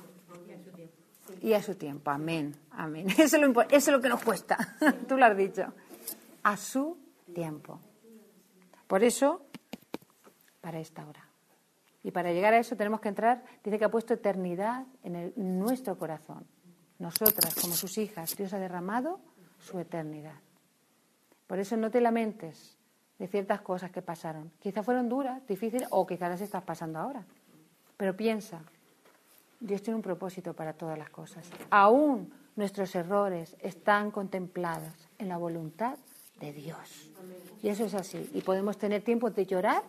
Y a su tiempo. Amén. Amén. Eso es lo, eso es lo que nos cuesta. Tú lo has dicho. A su tiempo. Por eso, para esta hora. Y para llegar a eso tenemos que entrar, dice que ha puesto eternidad en, el, en nuestro corazón. Nosotras, como sus hijas, Dios ha derramado su eternidad. Por eso no te lamentes de ciertas cosas que pasaron. Quizá fueron duras, difíciles, o quizá las estás pasando ahora. Pero piensa, Dios tiene un propósito para todas las cosas. Aún nuestros errores están contemplados en la voluntad de Dios. Y eso es así. Y podemos tener tiempo de llorar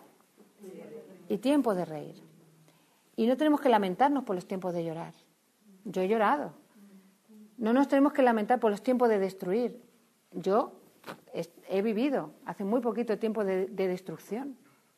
y tiempo de reír. Y no tenemos que lamentarnos por los tiempos de llorar. Yo he llorado. No nos tenemos que lamentar por los tiempos de destruir. Yo he, he vivido hace muy poquito tiempo de, de destrucción.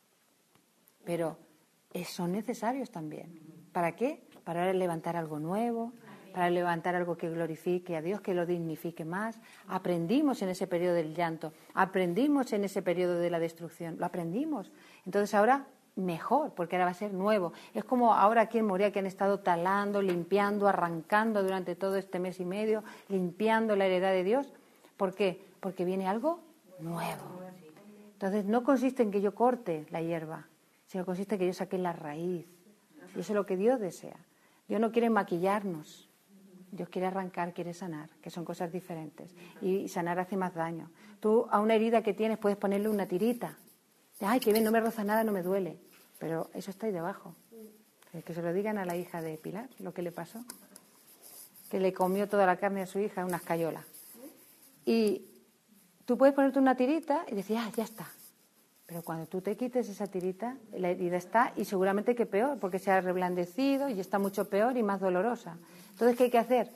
Pero son necesarios también. ¿Para qué? Para levantar algo nuevo, para levantar algo que glorifique a Dios, que lo dignifique más. Aprendimos en ese periodo del llanto, aprendimos en ese periodo de la destrucción, lo aprendimos. Entonces ahora mejor, porque ahora va a ser nuevo. Es como ahora aquí en Moria que han estado talando, limpiando, arrancando durante todo este mes y medio, limpiando la heredad de Dios. ¿Por qué? Porque viene algo nuevo. Entonces no consiste en que yo corte la hierba, sino consiste en que yo saque la raíz. Y eso es lo que Dios desea. Dios no quiere maquillarnos. Dios quiere arrancar, quiere sanar, que son cosas diferentes. Y sanar hace más daño. Tú a una herida que tienes puedes ponerle una tirita. Ay, qué bien, no me roza nada, no me duele. Pero eso está ahí debajo. Que se lo digan a la hija de Pilar, lo que le pasó. Que le comió toda la carne a su hija, una escayola. Y tú puedes ponerte una tirita y decir, ah, ya está. Pero cuando tú te quites esa tirita, la herida está, y seguramente que peor, porque se ha reblandecido y está mucho peor y más dolorosa. Entonces, ¿qué hay que hacer?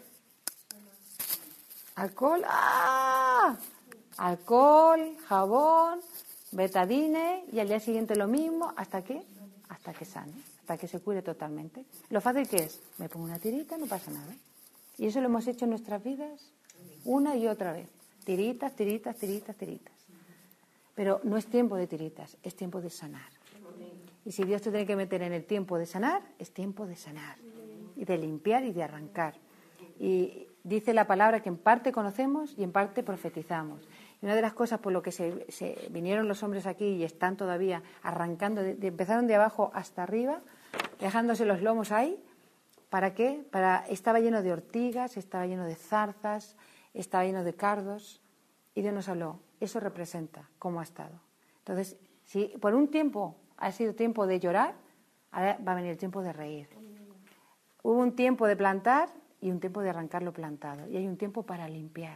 Alcohol, ¡ah! Alcohol, jabón, betadine, y al día siguiente lo mismo, ¿hasta qué? Hasta que sane, hasta que se cure totalmente. Lo fácil que es, me pongo una tirita, no pasa nada. Y eso lo hemos hecho en nuestras vidas una y otra vez. Tiritas, tiritas, tiritas, tiritas. Pero no es tiempo de tiritas, es tiempo de sanar. Y si Dios te tiene que meter en el tiempo de sanar, es tiempo de sanar. Y de limpiar y de arrancar. Y dice la palabra que en parte conocemos y en parte profetizamos. Y una de las cosas por lo que se, se vinieron los hombres aquí y están todavía arrancando, de, de, empezaron de abajo hasta arriba, dejándose los lomos ahí. ¿Para qué? Para, estaba lleno de ortigas, estaba lleno de zarzas, estaba lleno de cardos. Y Dios nos habló, eso representa cómo ha estado. Entonces, si por un tiempo ha sido tiempo de llorar, ahora va a venir el tiempo de reír. Hubo un tiempo de plantar y un tiempo de arrancar lo plantado. Y hay un tiempo para limpiar.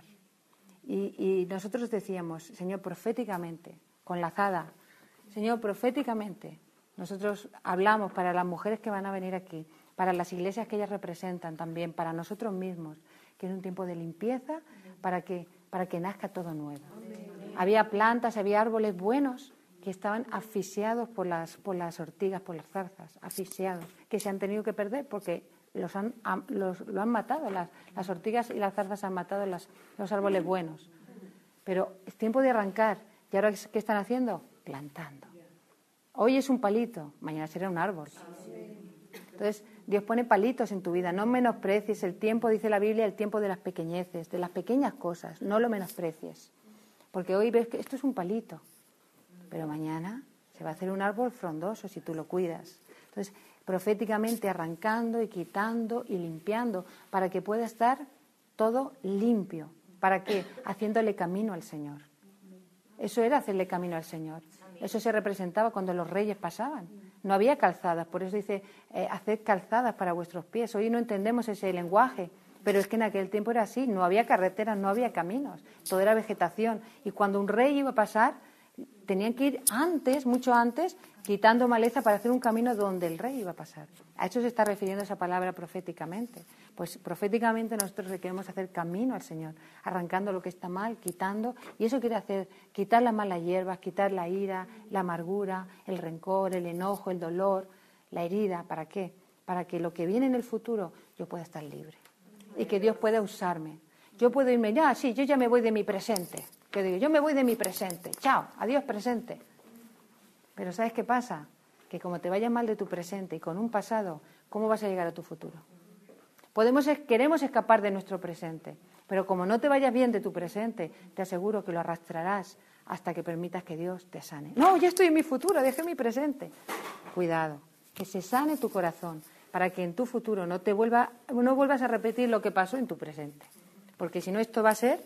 Y, y nosotros decíamos, Señor, proféticamente, con la azada, Señor, proféticamente, nosotros hablamos para las mujeres que van a venir aquí, para las iglesias que ellas representan también, para nosotros mismos, que es un tiempo de limpieza para que, para que nazca todo nuevo. Había plantas, había árboles buenos que estaban asfixiados por las, por las ortigas, por las zarzas, asfixiados, que se han tenido que perder porque los han, los, lo han matado, las, las ortigas y las zarzas han matado las, los árboles buenos. Pero es tiempo de arrancar. ¿Y ahora qué están haciendo? Plantando. Hoy es un palito, mañana será un árbol. Entonces, Dios pone palitos en tu vida. No menosprecies el tiempo, dice la Biblia, el tiempo de las pequeñeces, de las pequeñas cosas. No lo menosprecies. Porque hoy ves que esto es un palito, pero mañana se va a hacer un árbol frondoso si tú lo cuidas. Entonces, proféticamente arrancando y quitando y limpiando para que pueda estar todo limpio. ¿Para qué? Haciéndole camino al Señor. Eso era hacerle camino al Señor. Eso se representaba cuando los reyes pasaban. No había calzadas, por eso dice, eh, haced calzadas para vuestros pies. Hoy no entendemos ese lenguaje, pero es que en aquel tiempo era así, no había carreteras, no había caminos, todo era vegetación. Y cuando un rey iba a pasar, tenían que ir antes, mucho antes, quitando maleza para hacer un camino donde el rey iba a pasar. A eso se está refiriendo esa palabra proféticamente. Pues proféticamente nosotros queremos hacer camino al Señor, arrancando lo que está mal, quitando, y eso quiere hacer quitar las malas hierbas, quitar la ira, la amargura, el rencor, el enojo, el dolor, la herida. ¿Para qué? Para que lo que viene en el futuro yo pueda estar libre y que Dios pueda usarme. Yo puedo irme, ya, sí, yo ya me voy de mi presente. Que digo, yo me voy de mi presente. Chao, adiós presente. Pero ¿sabes qué pasa? Que como te vayas mal de tu presente y con un pasado, ¿cómo vas a llegar a tu futuro? Podemos, queremos escapar de nuestro presente, pero como no te vayas bien de tu presente, te aseguro que lo arrastrarás hasta que permitas que Dios te sane. No, ya estoy en mi futuro, dejé mi presente. Cuidado, que se sane tu corazón para que en tu futuro no te vuelva, no vuelvas a repetir lo que pasó en tu presente. Porque si no, esto va a ser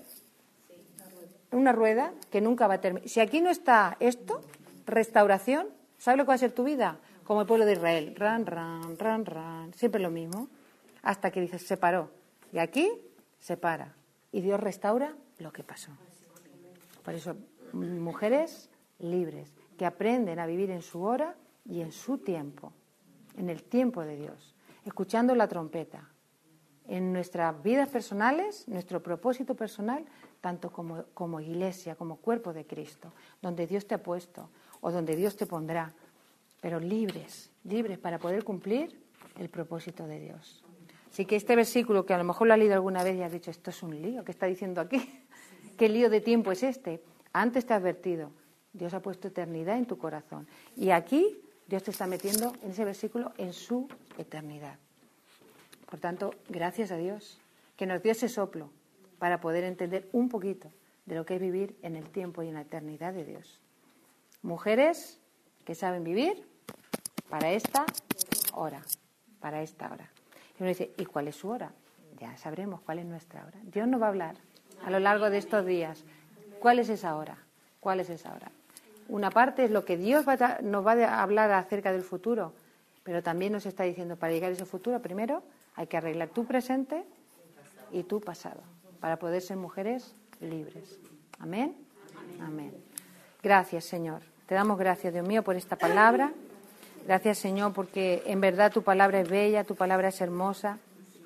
una rueda que nunca va a terminar. Si aquí no está esto, restauración, ¿sabes lo que va a ser tu vida? Como el pueblo de Israel, ran, ran, ran, ran, siempre lo mismo, hasta que dices, se paró. Y aquí se para. Y Dios restaura lo que pasó. Por eso, mujeres libres, que aprenden a vivir en su hora y en su tiempo, en el tiempo de Dios, escuchando la trompeta. En nuestras vidas personales, nuestro propósito personal, tanto como, como iglesia, como cuerpo de Cristo, donde Dios te ha puesto o donde Dios te pondrá, pero libres, libres para poder cumplir el propósito de Dios. Así que este versículo, que a lo mejor lo has leído alguna vez y has dicho, esto es un lío, ¿qué está diciendo aquí? ¿Qué lío de tiempo es este? Antes te ha advertido, Dios ha puesto eternidad en tu corazón. Y aquí Dios te está metiendo en ese versículo en su eternidad. Por tanto, gracias a Dios que nos dio ese soplo para poder entender un poquito de lo que es vivir en el tiempo y en la eternidad de Dios. mujeres que saben vivir para esta hora, para esta hora. Y uno dice, ¿y cuál es su hora? Ya sabremos cuál es nuestra hora. Dios nos va a hablar a lo largo de estos días. ¿Cuál es esa hora? ¿Cuál es esa hora? Una parte es lo que Dios va a, nos va a hablar acerca del futuro, pero también nos está diciendo, para llegar a ese futuro, primero hay que arreglar tu presente y tu pasado, para poder ser mujeres libres. ¿Amén? Amén. Gracias, Señor. Te damos gracias, Dios mío, por esta palabra. Gracias, Señor, porque en verdad tu palabra es bella, tu palabra es hermosa.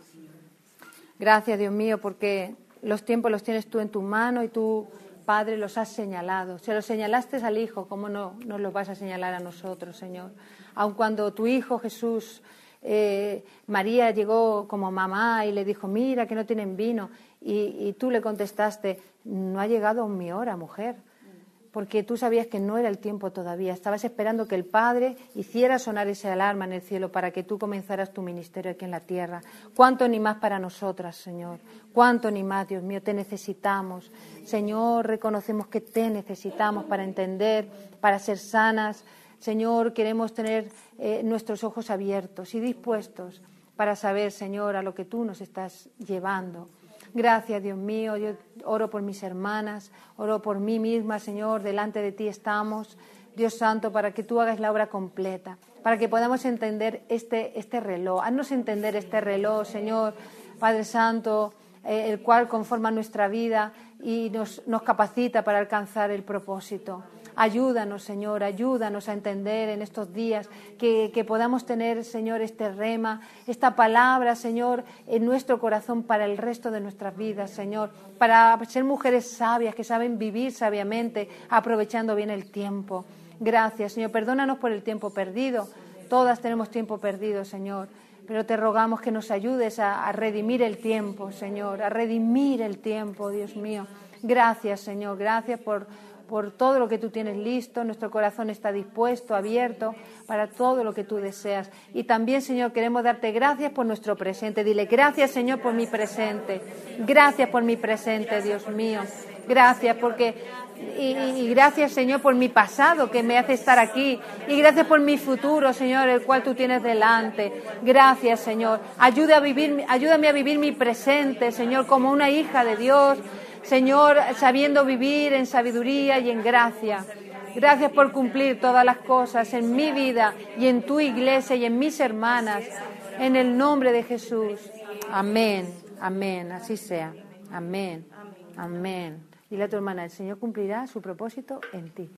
Gracias, Dios mío, porque los tiempos los tienes tú en tu mano y tú, Padre, los has señalado. Se los señalaste al Hijo, ¿cómo no nos los vas a señalar a nosotros, Señor? Aun cuando tu Hijo Jesús, eh, María llegó como mamá y le dijo, mira que no tienen vino, y, y tú le contestaste, no ha llegado aún mi hora, mujer, porque tú sabías que no era el tiempo todavía. Estabas esperando que el Padre hiciera sonar esa alarma en el cielo para que tú comenzaras tu ministerio aquí en la tierra. Cuánto ni más para nosotras, Señor. Cuánto ni más, Dios mío, te necesitamos. Señor, reconocemos que te necesitamos para entender, para ser sanas. Señor, queremos tener eh, nuestros ojos abiertos y dispuestos para saber, Señor, a lo que tú nos estás llevando. Gracias, Dios mío, yo oro por mis hermanas, oro por mí misma, Señor, delante de ti estamos, Dios Santo, para que tú hagas la obra completa, para que podamos entender este, este reloj, haznos entender este reloj, Señor, Padre Santo, eh, el cual conforma nuestra vida y nos, nos capacita para alcanzar el propósito. Ayúdanos, Señor, ayúdanos a entender en estos días que, que podamos tener, Señor, este rema, esta palabra, Señor, en nuestro corazón para el resto de nuestras vidas, Señor, para ser mujeres sabias que saben vivir sabiamente, aprovechando bien el tiempo. Gracias, Señor, perdónanos por el tiempo perdido. Todas tenemos tiempo perdido, Señor, pero te rogamos que nos ayudes a, a redimir el tiempo, Señor, a redimir el tiempo, Dios mío. Gracias, Señor, gracias por... por todo lo que tú tienes listo, nuestro corazón está dispuesto, abierto para todo lo que tú deseas. Y también, Señor, queremos darte gracias por nuestro presente. Dile, gracias, Señor, por mi presente. Gracias por mi presente, Dios mío. Gracias porque y, y gracias, Señor, por mi pasado que me hace estar aquí. Y gracias por mi futuro, Señor, el cual tú tienes delante. Gracias, Señor. Ayuda a vivir, ayúdame a vivir mi presente, Señor, como una hija de Dios. Señor, sabiendo vivir en sabiduría y en gracia. Gracias por cumplir todas las cosas en mi vida y en tu iglesia y en mis hermanas. En el nombre de Jesús. Amén, amén, así sea. Amén, amén. Dile a tu hermana, el Señor cumplirá su propósito en ti.